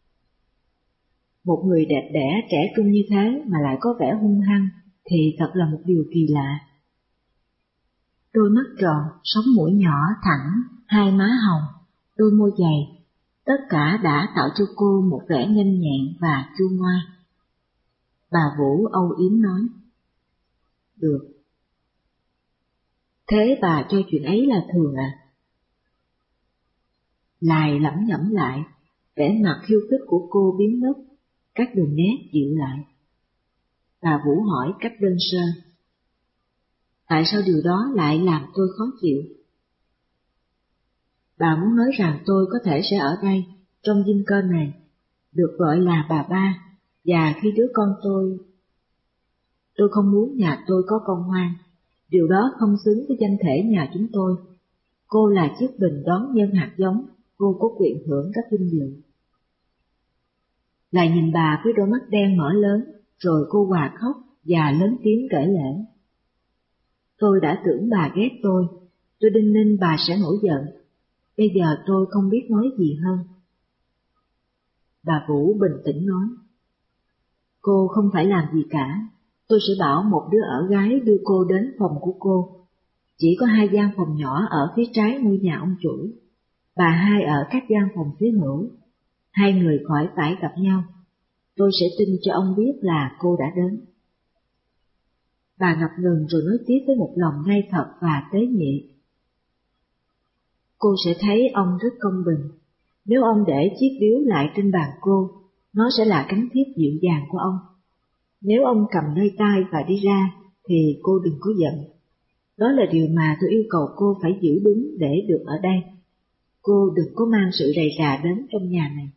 Một người đẹp đẽ trẻ trung như thế mà lại có vẻ hung hăng thì thật là một điều kỳ lạ. Đôi mắt tròn, sống mũi nhỏ thẳng, hai má hồng, đôi môi dày, tất cả đã tạo cho cô một vẻ nhanh nhẹn và chua ngoa. Bà Vũ âu yếm nói, được. Thế bà cho chuyện ấy là thường à? Lài lẩm nhẩm lại, vẻ mặt khiêu khích của cô biến mất, các đường nét dịu lại. Bà Vũ hỏi cách đơn sơ, tại sao điều đó lại làm tôi khó chịu? Bà muốn nói rằng tôi có thể sẽ ở đây, trong dinh cơ này, được gọi là bà ba, và khi đứa con tôi... Tôi không muốn nhà tôi có con ngoan, điều đó không xứng với danh thể nhà chúng tôi. Cô là chiếc bình đón nhân hạt giống, cô có quyền hưởng các vinh dự. Lại nhìn bà với đôi mắt đen mở lớn, rồi cô hòa khóc và lớn tiếng kể lể. Tôi đã tưởng bà ghét tôi, tôi đinh ninh bà sẽ nổi giận. Bây giờ tôi không biết nói gì hơn. Bà Vũ bình tĩnh nói, cô không phải làm gì cả, tôi sẽ bảo một đứa ở gái đưa cô đến phòng của cô. Chỉ có hai gian phòng nhỏ ở phía trái ngôi nhà ông chủ. Bà hai ở các gian phòng phía hữu, hai người khỏi phải gặp nhau. Tôi sẽ tin cho ông biết là cô đã đến. Bà ngập ngừng rồi nói tiếp với một lòng ngay thật và tế nhị. Cô sẽ thấy ông rất công bình. Nếu ông để chiếc điếu lại trên bàn cô, nó sẽ là cánh thiếp dịu dàng của ông. Nếu ông cầm nơi tay và đi ra, thì cô đừng có giận. Đó là điều mà tôi yêu cầu cô phải giữ đúng để được ở đây. Cô đừng có mang sự rầy rà đến trong nhà này.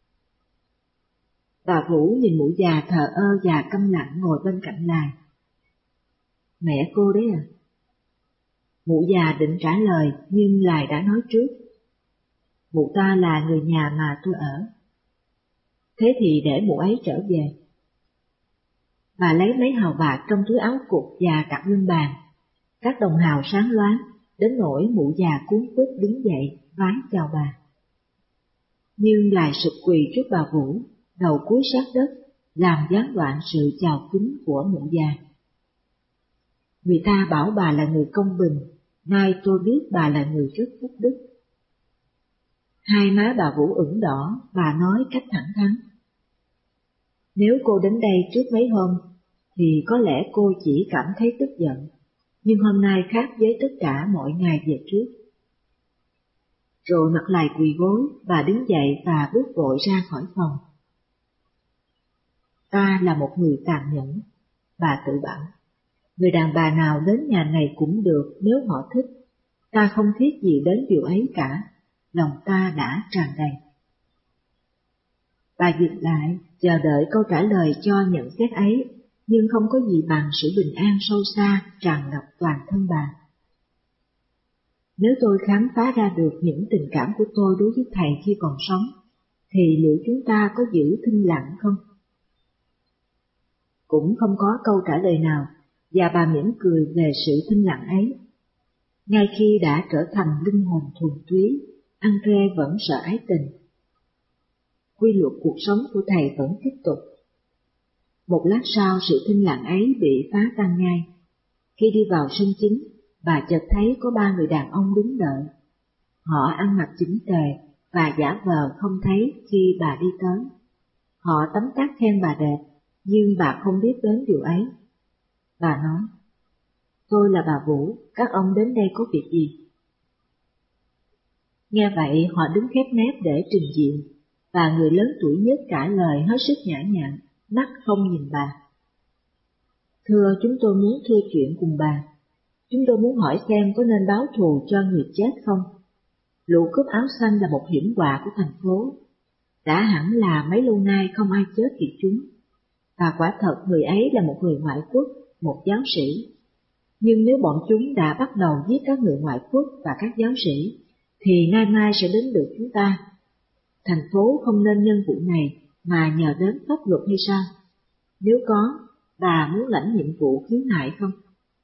Bà Vũ nhìn mụ già thờ ơ và câm lặng ngồi bên cạnh Lài. Mẹ cô đấy à? Mụ già định trả lời nhưng Lài đã nói trước. Mụ ta là người nhà mà tôi ở. Thế thì để mụ ấy trở về. Bà lấy mấy hào bạc trong túi áo cụt và đặt lên bàn. Các đồng hào sáng loáng, đến nỗi mụ già cuốn quýt đứng dậy, vái chào bà. Nhưng Lài sụp quỳ trước bà Vũ, đầu cúi sát đất, làm gián đoạn sự chào kính của mụ già. Người ta bảo bà là người công bình, nay tôi biết bà là người rất phúc đức. Hai má bà Vũ ửng đỏ, bà nói cách thẳng thắn. Nếu cô đến đây trước mấy hôm, thì có lẽ cô chỉ cảm thấy tức giận, nhưng hôm nay khác với tất cả mọi ngày về trước. Rồi mặt Lài quỳ gối, bà đứng dậy và bước vội ra khỏi phòng. Ta là một người tàn nhẫn, bà tự bảo. Người đàn bà nào đến nhà này cũng được nếu họ thích, ta không thiết gì đến điều ấy cả, lòng ta đã tràn đầy. Bà dừng lại, chờ đợi câu trả lời cho nhận xét ấy, nhưng không có gì bằng sự bình an sâu xa tràn ngập toàn thân bà. Nếu tôi khám phá ra được những tình cảm của tôi đối với thầy khi còn sống, thì liệu chúng ta có giữ thinh lặng không? Cũng không có câu trả lời nào, và bà mỉm cười về sự thinh lặng ấy. Ngay khi đã trở thành linh hồn thuần túy, Andre vẫn sợ ái tình. Quy luật cuộc sống của thầy vẫn tiếp tục. Một lát sau sự thinh lặng ấy bị phá tan ngay. Khi đi vào sân chính, bà chợt thấy có ba người đàn ông đứng đợi. Họ ăn mặc chỉnh tề và giả vờ không thấy khi bà đi tới. Họ tấm tắc khen bà đẹp, nhưng bà không biết đến điều ấy. Bà nói, tôi là bà Vũ, các ông đến đây có việc gì? Nghe vậy họ đứng khép nép để trình diện, và người lớn tuổi nhất trả lời hết sức nhã nhặn, mắt không nhìn bà. Thưa, chúng tôi muốn thưa chuyện cùng bà. Chúng tôi muốn hỏi xem có nên báo thù cho người chết không? Lũ cướp áo xanh là một hiểm họa của thành phố. Đã hẳn là mấy lâu nay không ai chết vì chúng. Và quả thật người ấy là một người ngoại quốc, một giáo sĩ. Nhưng nếu bọn chúng đã bắt đầu giết các người ngoại quốc và các giáo sĩ, thì nay mai sẽ đến được chúng ta. Thành phố không nên nhân vụ này mà nhờ đến pháp luật hay sao? Nếu có, bà muốn lãnh nhiệm vụ khiếu nại không?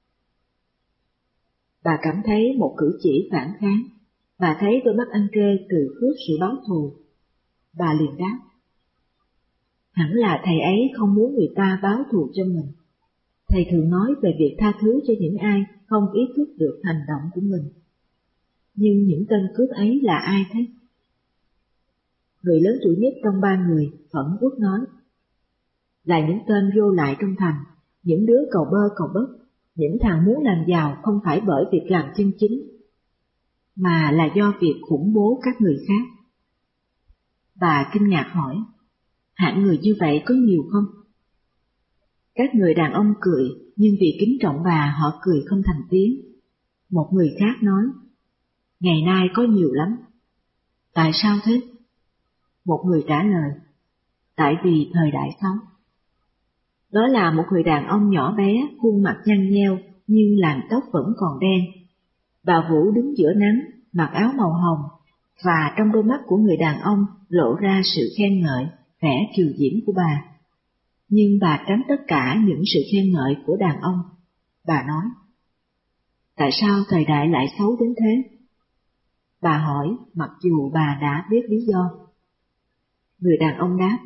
Bà cảm thấy một cử chỉ phản kháng. Bà thấy đôi mắt Andre từ khước sự báo thù. Bà liền đáp, hẳn là thầy ấy không muốn người ta báo thù cho mình. Thầy thường nói về việc tha thứ cho những ai không ý thức được hành động của mình. Nhưng những tên cướp ấy là ai thế? Người lớn tuổi nhất trong ba người phẫn uất nói, là những tên vô lại trong thành, những đứa cầu bơ cầu bất, những thằng muốn làm giàu không phải bởi việc làm chân chính, mà là do việc khủng bố các người khác. Bà kinh ngạc hỏi, hạng người như vậy có nhiều không? Các người đàn ông cười, nhưng vì kính trọng bà họ cười không thành tiếng. Một người khác nói, ngày nay có nhiều lắm. Tại sao thế? Một người trả lời, tại vì thời đại xấu. Đó là một người đàn ông nhỏ bé, khuôn mặt nhăn nheo, nhưng làn tóc vẫn còn đen. Bà Vũ đứng giữa nắng, mặc áo màu hồng, và trong đôi mắt của người đàn ông lộ ra sự khen ngợi, vẻ kiều diễm của bà. Nhưng bà tránh tất cả những sự khen ngợi của đàn ông. Bà nói, tại sao thời đại lại xấu đến thế? Bà hỏi, mặc dù bà đã biết lý do. Người đàn ông đáp,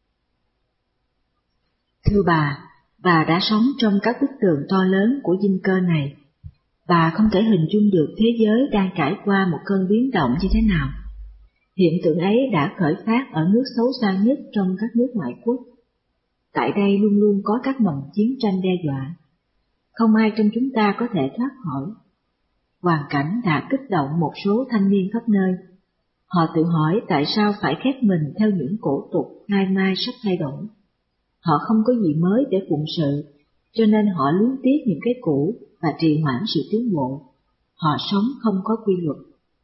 thưa bà, bà đã sống trong các bức tường to lớn của dinh cơ này. Bà không thể hình dung được thế giới đang trải qua một cơn biến động như thế nào. Hiện tượng ấy đã khởi phát ở nước xấu xa nhất trong các nước ngoại quốc. Tại đây luôn luôn có các mầm chiến tranh đe dọa. Không ai trong chúng ta có thể thoát khỏi. Hoàn cảnh đã kích động một số thanh niên khắp nơi. Họ tự hỏi tại sao phải khép mình theo những cổ tục nay mai sắp thay đổi. Họ không có gì mới để phụng sự, cho nên họ luyến tiếc những cái cũ và trì hoãn sự tiến bộ. Họ sống không có quy luật.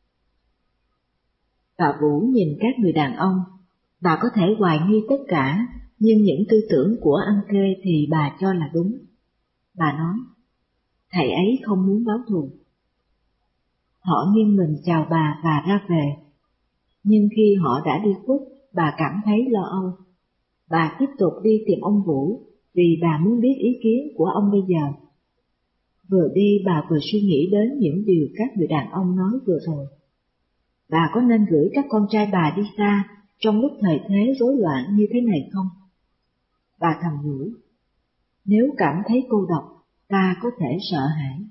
Bà Vũ nhìn các người đàn ông, bà có thể hoài nghi tất cả, nhưng những tư tưởng của ăn kê thì bà cho là đúng. Bà nói, thầy ấy không muốn báo thù. Họ nghiêng mình chào bà và ra về. Nhưng khi họ đã đi khuất, bà cảm thấy lo âu. Bà tiếp tục đi tìm ông Vũ, vì bà muốn biết ý kiến của ông bây giờ. Vừa đi bà vừa suy nghĩ đến những điều các người đàn ông nói vừa rồi. Bà có nên gửi các con trai bà đi xa trong lúc thời thế rối loạn như thế này không? Bà thầm nhủ, nếu cảm thấy cô độc, ta có thể sợ hãi.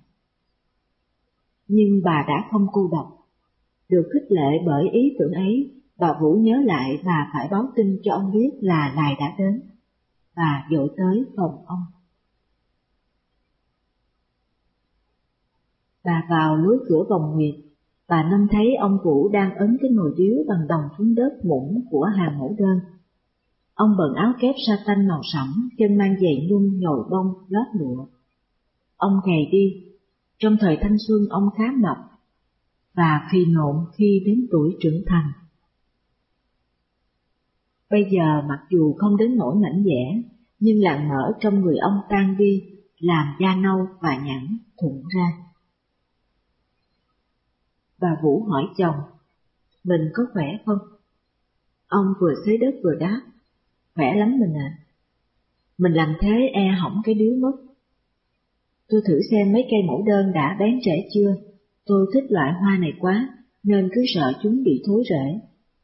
Nhưng bà đã không cô độc. Được khích lệ bởi ý tưởng ấy, bà Vũ nhớ lại bà phải báo tin cho ông biết là Lài đã đến. Bà vội tới phòng ông. Bà vào lối cửa vòng nguyệt, bà nâng thấy ông Vũ đang ấn cái nồi điếu bằng đồng xuống đất mũng của hàng mẫu đơn. Ông bận áo kép sa tanh màu sẫm, chân mang giày nhung nhồi bông lót lụa. Ông gầy đi, trong thời thanh xuân ông khá mập, và phì nộn khi đến tuổi trưởng thành. Bây giờ mặc dù không đến nỗi mảnh dẻ, nhưng làn mỡ trong người ông tan đi, làm da nâu và nhẵn thụn ra. Bà Vũ hỏi chồng, mình có khỏe không? Ông vừa xới đất vừa đáp, khỏe lắm mình ạ. À. Mình làm thế e hỏng cái điếu mất. Tôi thử xem mấy cây mẫu đơn đã bén rễ chưa, tôi thích loại hoa này quá, nên cứ sợ chúng bị thối rễ.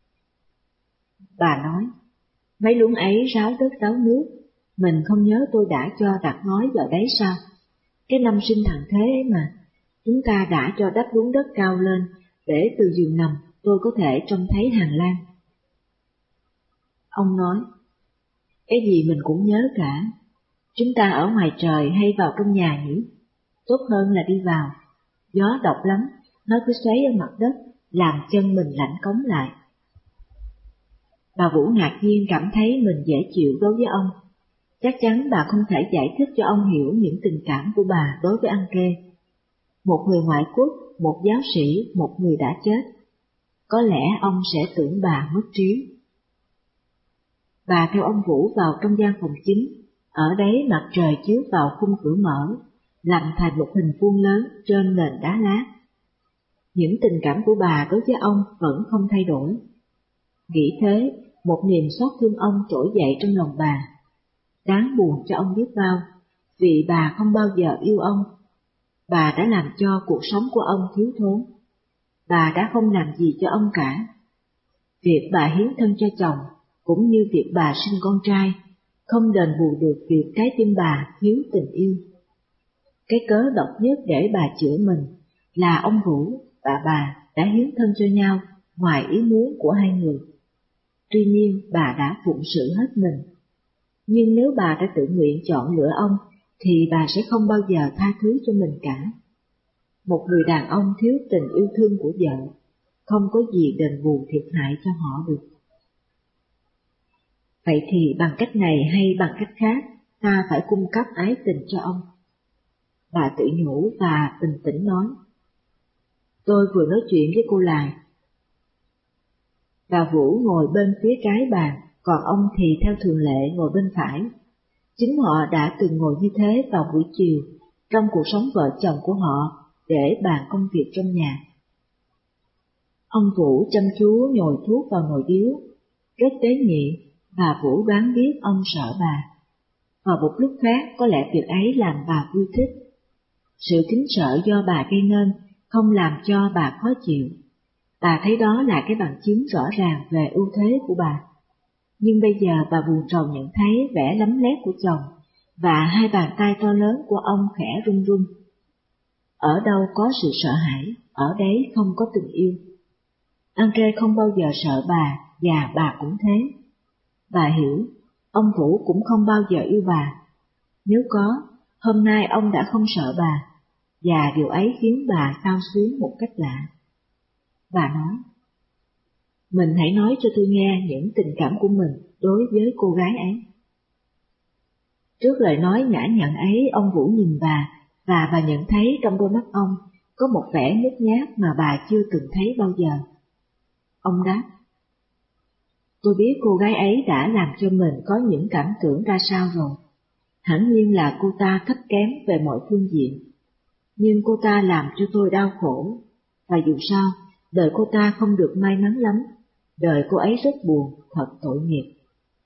Bà nói, mấy luống ấy ráo đất ráo nước, mình không nhớ tôi đã cho đặt ngói vào đấy sao? Cái năm sinh thằng Thế ấy mà, chúng ta đã cho đắp luống đất cao lên, để từ giường nằm tôi có thể trông thấy hàng lan. Ông nói, cái gì mình cũng nhớ cả, chúng ta ở ngoài trời hay vào trong nhà nhỉ? Tốt hơn là đi vào, gió độc lắm, nó cứ xoáy ở mặt đất, làm chân mình lạnh cống lại. Bà Vũ ngạc nhiên cảm thấy mình dễ chịu đối với ông. Chắc chắn bà không thể giải thích cho ông hiểu những tình cảm của bà đối với ăn kê. Một người ngoại quốc, một giáo sĩ, một người đã chết. Có lẽ ông sẽ tưởng bà mất trí. Bà theo ông Vũ vào trong gian phòng chính, ở đấy mặt trời chiếu vào khung cửa mở, làm thành một hình vuông lớn trên nền đá lát. Những tình cảm của bà đối với ông vẫn không thay đổi. Nghĩ thế, một niềm xót thương ông trỗi dậy trong lòng bà. Đáng buồn cho ông biết bao, vì bà không bao giờ yêu ông. Bà đã làm cho cuộc sống của ông thiếu thốn. Bà đã không làm gì cho ông cả. Việc bà hiến thân cho chồng, cũng như việc bà sinh con trai, không đền bù được việc trái tim bà thiếu tình yêu. Cái cớ độc nhất để bà chữa mình là ông Vũ và bà đã hiến thân cho nhau ngoài ý muốn của hai người. Tuy nhiên bà đã phụng sự hết mình. Nhưng nếu bà đã tự nguyện chọn lựa ông, thì bà sẽ không bao giờ tha thứ cho mình cả. Một người đàn ông thiếu tình yêu thương của vợ, không có gì đền bù thiệt hại cho họ được. Vậy thì bằng cách này hay bằng cách khác, ta phải cung cấp ái tình cho ông. Bà tự nhủ và bình tĩnh nói, tôi vừa nói chuyện với cô Lài. Bà Vũ ngồi bên phía trái bàn, còn ông thì theo thường lệ ngồi bên phải. Chính họ đã từng ngồi như thế vào buổi chiều, trong cuộc sống vợ chồng của họ, để bàn công việc trong nhà. Ông Vũ chăm chú nhồi thuốc vào nồi điếu, rất tế nhị, bà Vũ đoán biết ông sợ bà. Vào một lúc khác có lẽ việc ấy làm bà vui thích. Sự kính sợ do bà gây nên không làm cho bà khó chịu. Bà thấy đó là cái bằng chứng rõ ràng về ưu thế của bà. Nhưng bây giờ bà buồn rầu nhận thấy vẻ lấm lét của chồng, và hai bàn tay to lớn của ông khẽ run run. Ở đâu có sự sợ hãi, ở đấy không có tình yêu. Andre không bao giờ sợ bà, và bà cũng thế. Bà hiểu, ông Vũ cũng không bao giờ yêu bà. Nếu có, hôm nay ông đã không sợ bà, và điều ấy khiến bà xao xuyến một cách lạ. Bà nói, mình hãy nói cho tôi nghe những tình cảm của mình đối với cô gái ấy. Trước lời nói nhã nhặn ấy, ông Vũ nhìn bà, và bà nhận thấy trong đôi mắt ông có một vẻ nhút nhát mà bà chưa từng thấy bao giờ. Ông đáp, tôi biết cô gái ấy đã làm cho mình có những cảm tưởng ra sao rồi. Hẳn nhiên là cô ta thấp kém về mọi phương diện, nhưng cô ta làm cho tôi đau khổ, và dù sao, đời cô ta không được may mắn lắm, đời cô ấy rất buồn, thật tội nghiệp.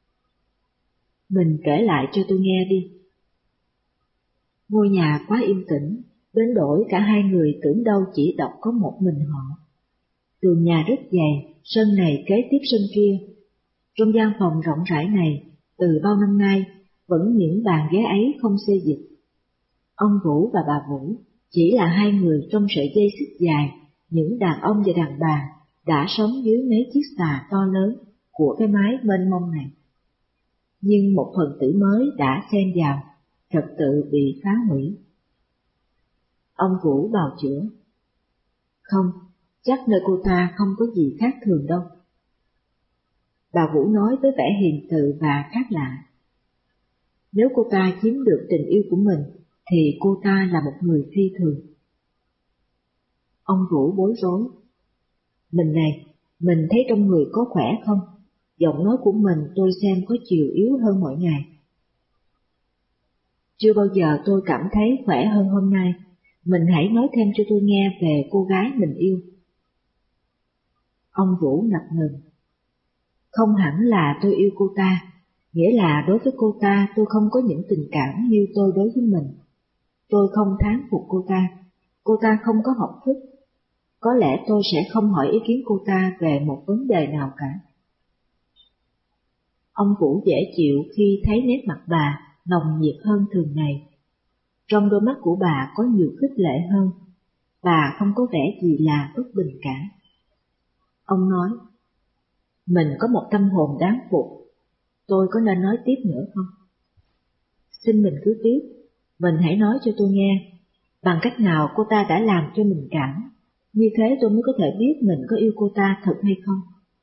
Mình kể lại cho tôi nghe đi. Ngôi nhà quá yên tĩnh, đến đổi cả hai người tưởng đâu chỉ độc có một mình họ. Tường nhà rất dày, sân này kế tiếp sân kia. Trong gian phòng rộng rãi này, từ bao năm nay, vẫn những bàn ghế ấy không xê dịch. Ông Vũ và bà Vũ chỉ là hai người trong sợi dây xích dài, những đàn ông và đàn bà đã sống dưới mấy chiếc xà to lớn của cái mái mênh mông này. Nhưng một phần tử mới đã xen vào, trật tự bị phá hủy. Ông Vũ bào chữa, không, chắc nơi cô ta không có gì khác thường đâu. Bà Vũ nói với vẻ hiền từ và khác lạ. Nếu cô ta chiếm được tình yêu của mình, thì cô ta là một người phi thường. Ông Vũ bối rối. Mình này, mình thấy trong người có khỏe không? Giọng nói của mình tôi xem có chiều yếu hơn mỗi ngày. Chưa bao giờ tôi cảm thấy khỏe hơn hôm nay. Mình hãy nói thêm cho tôi nghe về cô gái mình yêu. Ông Vũ ngập ngừng. Không hẳn là tôi yêu cô ta, nghĩa là đối với cô ta tôi không có những tình cảm như tôi đối với mình. Tôi không thán phục cô ta, cô ta không có học thức. Có lẽ tôi sẽ không hỏi ý kiến cô ta về một vấn đề nào cả. Ông Vũ dễ chịu khi thấy nét mặt bà nồng nhiệt hơn thường ngày. Trong đôi mắt của bà có nhiều khích lệ hơn, bà không có vẻ gì là bất bình cả. Ông nói, mình có một tâm hồn đáng phục, tôi có nên nói tiếp nữa không? Xin mình cứ tiếp, mình hãy nói cho tôi nghe, bằng cách nào cô ta đã làm cho mình cảm, như thế tôi mới có thể biết mình có yêu cô ta thật hay không.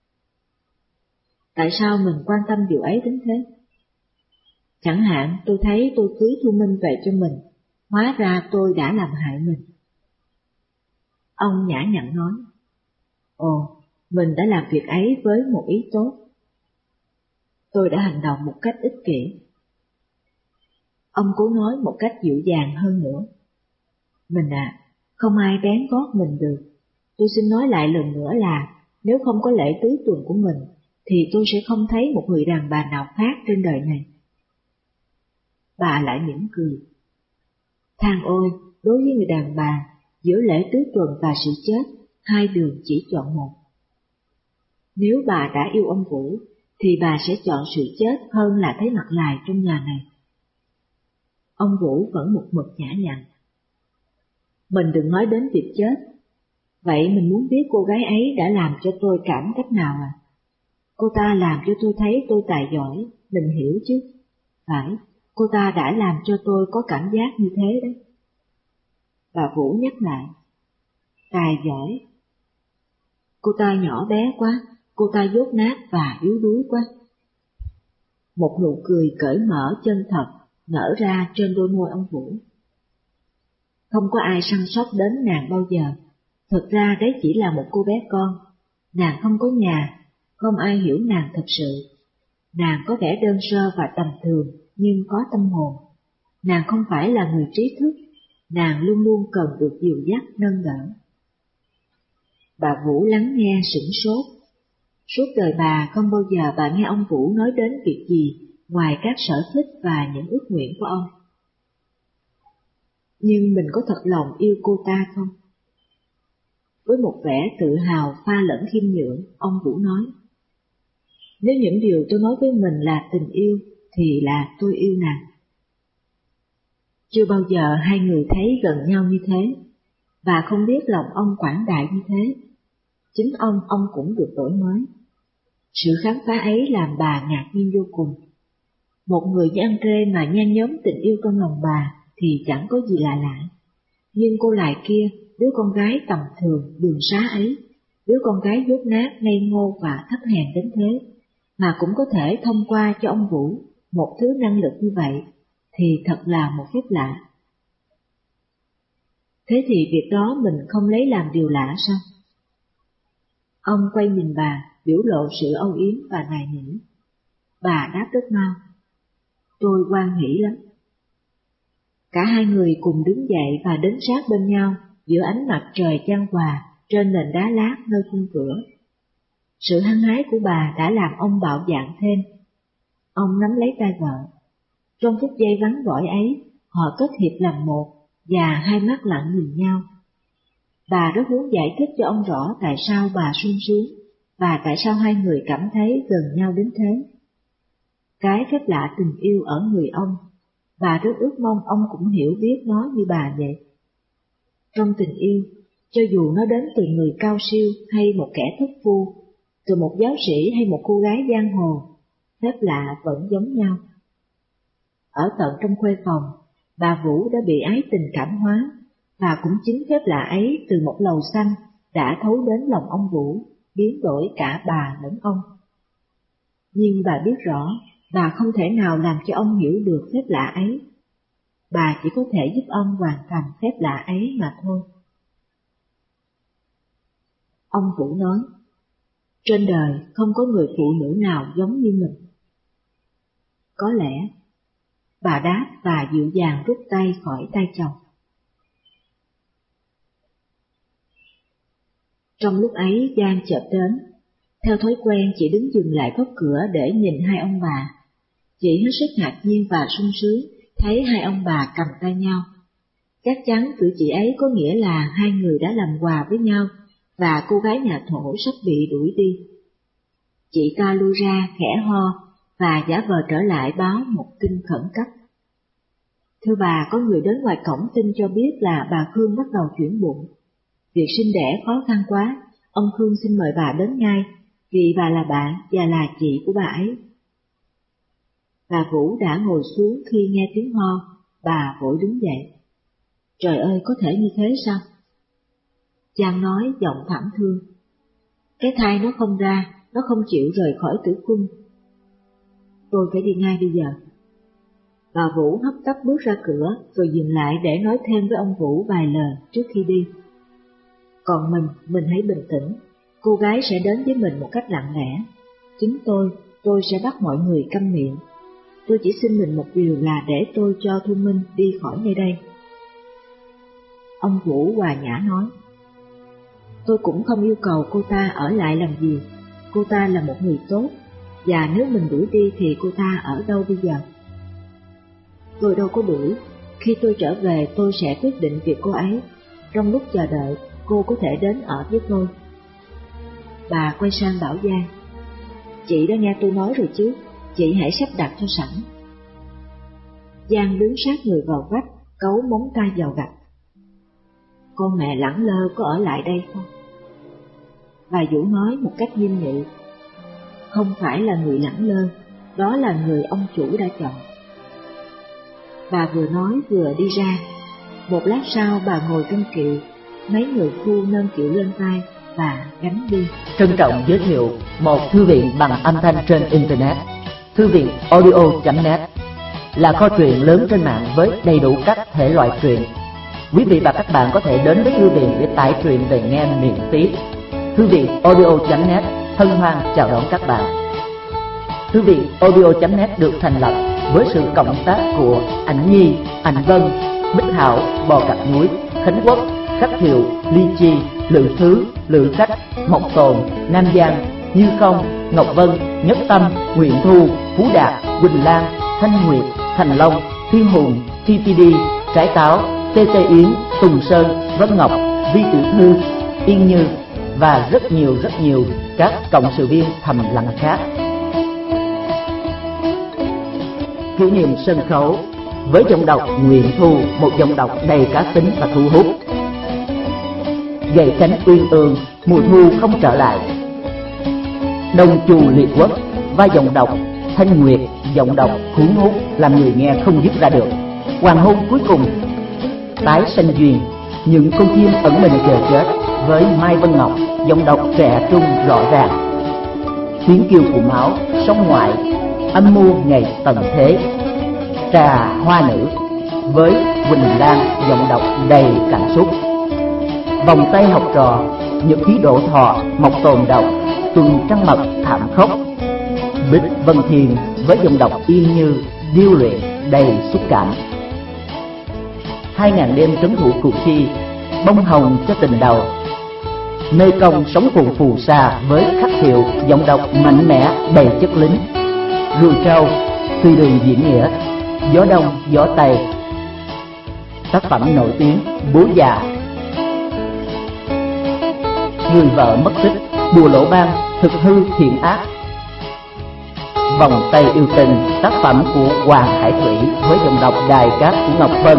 Tại sao mình quan tâm điều ấy đến thế? Chẳng hạn tôi thấy tôi cưới Thu Minh về cho mình, hóa ra tôi đã làm hại mình. Ông nhã nhặn nói, ồ, mình đã làm việc ấy với một ý tốt. Tôi đã hành động một cách ích kỷ. Ông cố nói một cách dịu dàng hơn nữa. Mình à, không ai bén gót mình được. Tôi xin nói lại lần nữa là, nếu không có lễ tứ tuần của mình, thì tôi sẽ không thấy một người đàn bà nào khác trên đời này. Bà lại mỉm cười. Than ôi, đối với người đàn bà, giữa lễ tứ tuần và sự chết, hai đường chỉ chọn một. Nếu bà đã yêu ông Vũ, thì bà sẽ chọn sự chết hơn là thấy mặt lại trong nhà này. Ông Vũ vẫn một mực nhã nhặn. Mình đừng nói đến việc chết. Vậy mình muốn biết cô gái ấy đã làm cho tôi cảm cách nào à? Cô ta làm cho tôi thấy tôi tài giỏi, mình hiểu chứ. Phải, cô ta đã làm cho tôi có cảm giác như thế đấy. Bà Vũ nhắc lại. Tài giỏi. Cô ta nhỏ bé quá, cô ta dốt nát và yếu đuối quá. Một nụ cười cởi mở chân thật nở ra trên đôi môi ông Vũ. Không có ai săn sóc đến nàng bao giờ. Thực ra đấy chỉ là một cô bé con. Nàng không có nhà, không ai hiểu nàng thật sự. Nàng có vẻ đơn sơ và tầm thường, nhưng có tâm hồn. Nàng không phải là người trí thức, nàng luôn luôn cần được dìu dắt nâng đỡ. Bà Vũ lắng nghe sửng sốt. Suốt đời bà không bao giờ bà nghe ông Vũ nói đến việc gì ngoài các sở thích và những ước nguyện của ông. Nhưng mình có thật lòng yêu cô ta không? Với một vẻ tự hào pha lẫn khiêm nhượng, ông Vũ nói, nếu những điều tôi nói với mình là tình yêu, thì là tôi yêu nàng. Chưa bao giờ hai người thấy gần nhau như thế, và không biết lòng ông quảng đại như thế. Chính ông, ông cũng được đổi mới. Sự khám phá ấy làm bà ngạc nhiên vô cùng. Một người như Andre mà nhen nhóm tình yêu trong lòng bà thì chẳng có gì lạ lạ. Nhưng cô lại kia, đứa con gái tầm thường, đường xá ấy, đứa con gái dốt nát, ngây ngô và thấp hèn đến thế, mà cũng có thể thông qua cho ông Vũ một thứ năng lực như vậy, thì thật là một phép lạ. Thế thì việc đó mình không lấy làm điều lạ sao? Ông quay nhìn bà, biểu lộ sự âu yếm và nài nỉ. Bà đáp rất mau. Tôi hoan hỉ lắm. Cả hai người cùng đứng dậy và đến sát bên nhau giữa ánh mặt trời chan hòa trên nền đá lát nơi khung cửa. Sự hăng hái của bà đã làm ông bạo dạn thêm. Ông nắm lấy tay vợ. Trong phút giây vắng vỏi ấy, họ kết hiệp làm một và hai mắt lặng nhìn nhau. Bà rất muốn giải thích cho ông rõ tại sao bà sung sướng và tại sao hai người cảm thấy gần nhau đến thế. Cái phép lạ tình yêu ở người ông, bà rất ước mong ông cũng hiểu biết nó như bà vậy. Trong tình yêu, cho dù nó đến từ người cao siêu hay một kẻ thất phu, từ một giáo sĩ hay một cô gái giang hồ, phép lạ vẫn giống nhau. Ở tận trong khuê phòng, bà Vũ đã bị ái tình cảm hóa, và cũng chính phép lạ ấy từ một lầu xanh đã thấu đến lòng ông Vũ, biến đổi cả bà lẫn ông. Nhưng bà biết rõ, bà không thể nào làm cho ông hiểu được phép lạ ấy. Bà chỉ có thể giúp ông hoàn thành phép lạ ấy mà thôi. Ông Vũ nói, trên đời không có người phụ nữ nào giống như mình. Có lẽ, bà đáp và dịu dàng rút tay khỏi tay chồng. Trong lúc ấy Giang chợt đến, theo thói quen chị đứng dừng lại góc cửa để nhìn hai ông bà. Chị hết sức ngạc nhiên và sung sướng thấy hai ông bà cầm tay nhau. Chắc chắn cử chỉ ấy có nghĩa là hai người đã làm quà với nhau và cô gái nhà thổ sắp bị đuổi đi. Chị ta lui ra khẽ ho và giả vờ trở lại báo một tin khẩn cấp. Thưa bà, có người đến ngoài cổng tin cho biết là bà Khương bắt đầu chuyển bụng. Việc sinh đẻ khó khăn quá, ông Khương xin mời bà đến ngay, vì bà là bạn và là chị của bà ấy. Bà Vũ đã ngồi xuống khi nghe tiếng ho, bà vội đứng dậy. Trời ơi, có thể như thế sao? Giang nói giọng thảm thương. Cái thai nó không ra, nó không chịu rời khỏi tử cung. Tôi phải đi ngay bây giờ. Bà Vũ hấp tấp bước ra cửa rồi dừng lại để nói thêm với ông Vũ vài lời trước khi đi. Còn mình, mình hãy bình tĩnh, cô gái sẽ đến với mình một cách lặng lẽ. Chính tôi, tôi sẽ bắt mọi người câm miệng. Tôi chỉ xin mình một điều là để tôi cho Thu Minh đi khỏi nơi đây. Ông Vũ hòa nhã nói, tôi cũng không yêu cầu cô ta ở lại làm gì, cô ta là một người tốt, và nếu mình đuổi đi thì cô ta ở đâu bây giờ? Tôi đâu có đuổi, khi tôi trở về tôi sẽ quyết định việc cô ấy, trong lúc chờ đợi cô có thể đến ở với tôi. Bà quay sang bảo Giang, chị đã nghe tôi nói rồi chứ, chị hãy sắp đặt cho sẵn. Giang đứng sát người vào vách, cấu móng tay vào gạch. Con mẹ lẳng lơ có ở lại đây không? Bà Vũ nói một cách nghiêm nghị, không phải là người lẳng lơ, đó là người ông chủ đã chọn. Bà vừa nói vừa đi ra. Một lát sau bà ngồi trong kiệu, mấy người phu nâng kiệu lên vai và gánh đi. Trân trọng giới thiệu một thư viện bằng âm thanh trên Internet. Thư viện audio chấm net là kho truyện lớn trên mạng với đầy đủ các thể loại truyện. Quý vị và các bạn có thể đến với thư viện để tải truyện về nghe miễn phí. Thư viện audio chấm net hân hoan chào đón các bạn. Thư viện audio chấm net được thành lập với sự cộng tác của Ảnh Nhi, Ảnh Vân, Bích Hảo, Bò Cạp Núi, Khánh Quốc, Khắc Thiệu, Ly Chi, Lự Thứ, Lự Khách, Mộc Tồn, Nam Giang, Như Không, Ngọc Vân, Nhất Tâm, Nguyễn Thu, Phú Đạt, Quỳnh Lan, Thanh Nguyệt, Thành Long, Thiên Hùng, tê pê đê, Trái Táo, tê tê Yến, Tùng Sơn, Vân Ngọc, Vi Tiểu Thư, Yên Như và rất nhiều rất nhiều các cộng sự viên thầm lặng khác. Kỷ niệm sân khấu với giọng đọc Nguyễn Thu, một giọng đọc đầy cá tính và thu hút. Gậy cánh uyên ương Mùa thu không trở lại. Đồng Trù Liệt Quốc và giọng đọc Thanh Nguyệt, giọng đọc cuốn hút làm người nghe không dứt ra được. Hoàng hôn cuối cùng, tái sanh duyên, những con chim ẩn mình chờ chết với Mai Vân Ngọc, giọng đọc trẻ trung rõ ràng. Tiếng kêu của máu, sông ngoại, âm mưu ngày tận thế. Trà Hoa Nữ với Quỳnh Lan, giọng đọc đầy cảm xúc. Vòng tay học trò, nhật ký Đỗ Thọ, Mộc Tồn đọc Tuần Trăng Mật thảm khốc. Bích Vân Thiền với giọng đọc yên như điêu luyện đầy xúc cảm. Hai ngàn đêm trấn thủ Củ Chi, bông hồng cho tình đầu. Nơi công sống cùng phù sa với Khắc Thiệu, giọng đọc mạnh mẽ đầy chất lính. Rùi trâu, Tùy Đường diễn nghĩa, Gió Đông Gió Tây. Tác phẩm nổi tiếng Bố Già, Người vợ mất tích, Bùa Lỗ Ban, Thực hư thiện ác. Vòng tay yêu tình, tác phẩm của Hoàng Hải Thủy với giọng đọc đài cát của Ngọc Vân.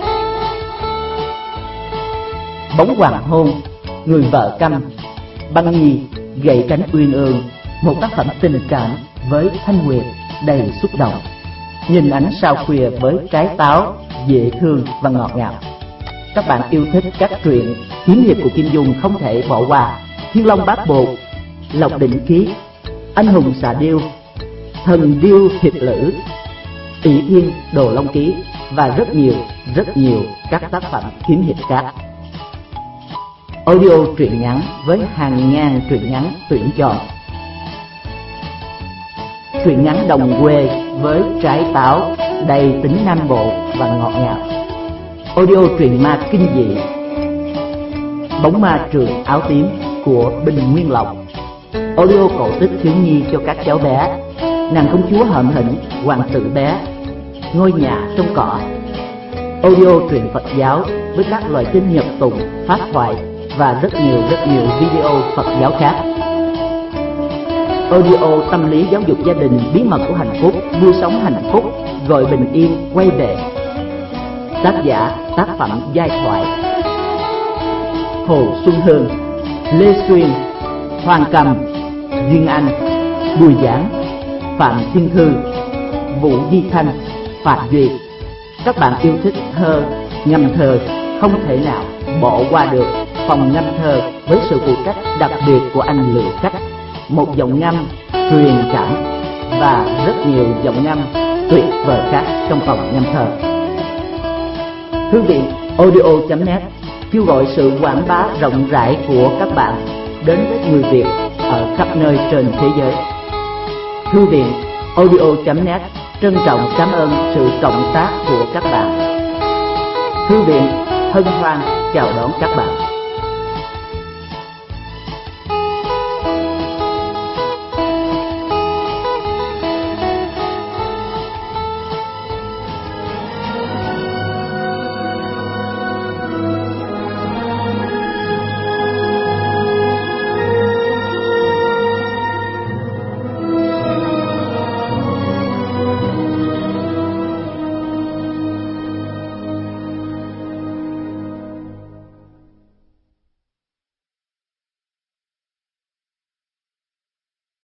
Bóng hoàng hôn, Người vợ câm, Băng Nhi, Gậy cánh uyên ương, một tác phẩm tình cảm với Thanh Nguyệt đầy xúc động. Nhìn ánh sao khuya với trái táo dễ thương và ngọt ngào. Các bạn yêu thích các truyện kiếm hiệp của Kim Dung không thể bỏ qua Thiên Long Bát Bộ, Lộc Đỉnh Ký, Anh hùng xạ điêu, Thần điêu hiệp lữ, Ỷ Thiên Đồ Long Ký và rất nhiều, rất nhiều các tác phẩm kiếm hiệp khác. Audio truyện ngắn với hàng ngàn truyện ngắn tuyển chọn. Truyện ngắn đồng quê với trái táo đầy tính Nam Bộ và ngọt ngào. Audio truyện ma kinh dị, Bóng ma trường áo tím của Bình Nguyên Lộc. Audio cổ tích thiếu nhi cho các cháu bé, Nàng công chúa hợm hĩnh, Hoàng tử bé, Ngôi nhà trong cỏ. Audio truyện Phật giáo với các loại kinh nhật tụng, pháp thoại và rất nhiều rất nhiều video Phật giáo khác. Audio tâm lý giáo dục gia đình, bí mật của hạnh phúc, nuôi sống hạnh phúc, gọi bình yên quay về. Tác giả tác phẩm giai thoại Hồ Xuân Hương, Lê Xuyên, Hoàng Cầm, Duyên Anh, Bùi Giảng, Phạm Thiên Thư, Vũ Di Thanh, Phạm Duyệt. Các bạn yêu thích thơ, ngâm thơ không thể nào bỏ qua được phòng ngâm thơ với sự phụ trách đặc biệt của anh Lữ Cách, một giọng ngâm truyền cảm và rất nhiều giọng ngâm tuyệt vời khác trong phòng ngâm thơ. Thư viện audio chấm net kêu gọi sự quảng bá rộng rãi của các bạn đến với người Việt ở khắp nơi trên thế giới. Thư viện audio chấm net trân trọng cảm ơn sự cộng tác của các bạn. Thư viện hân hoan chào đón các bạn.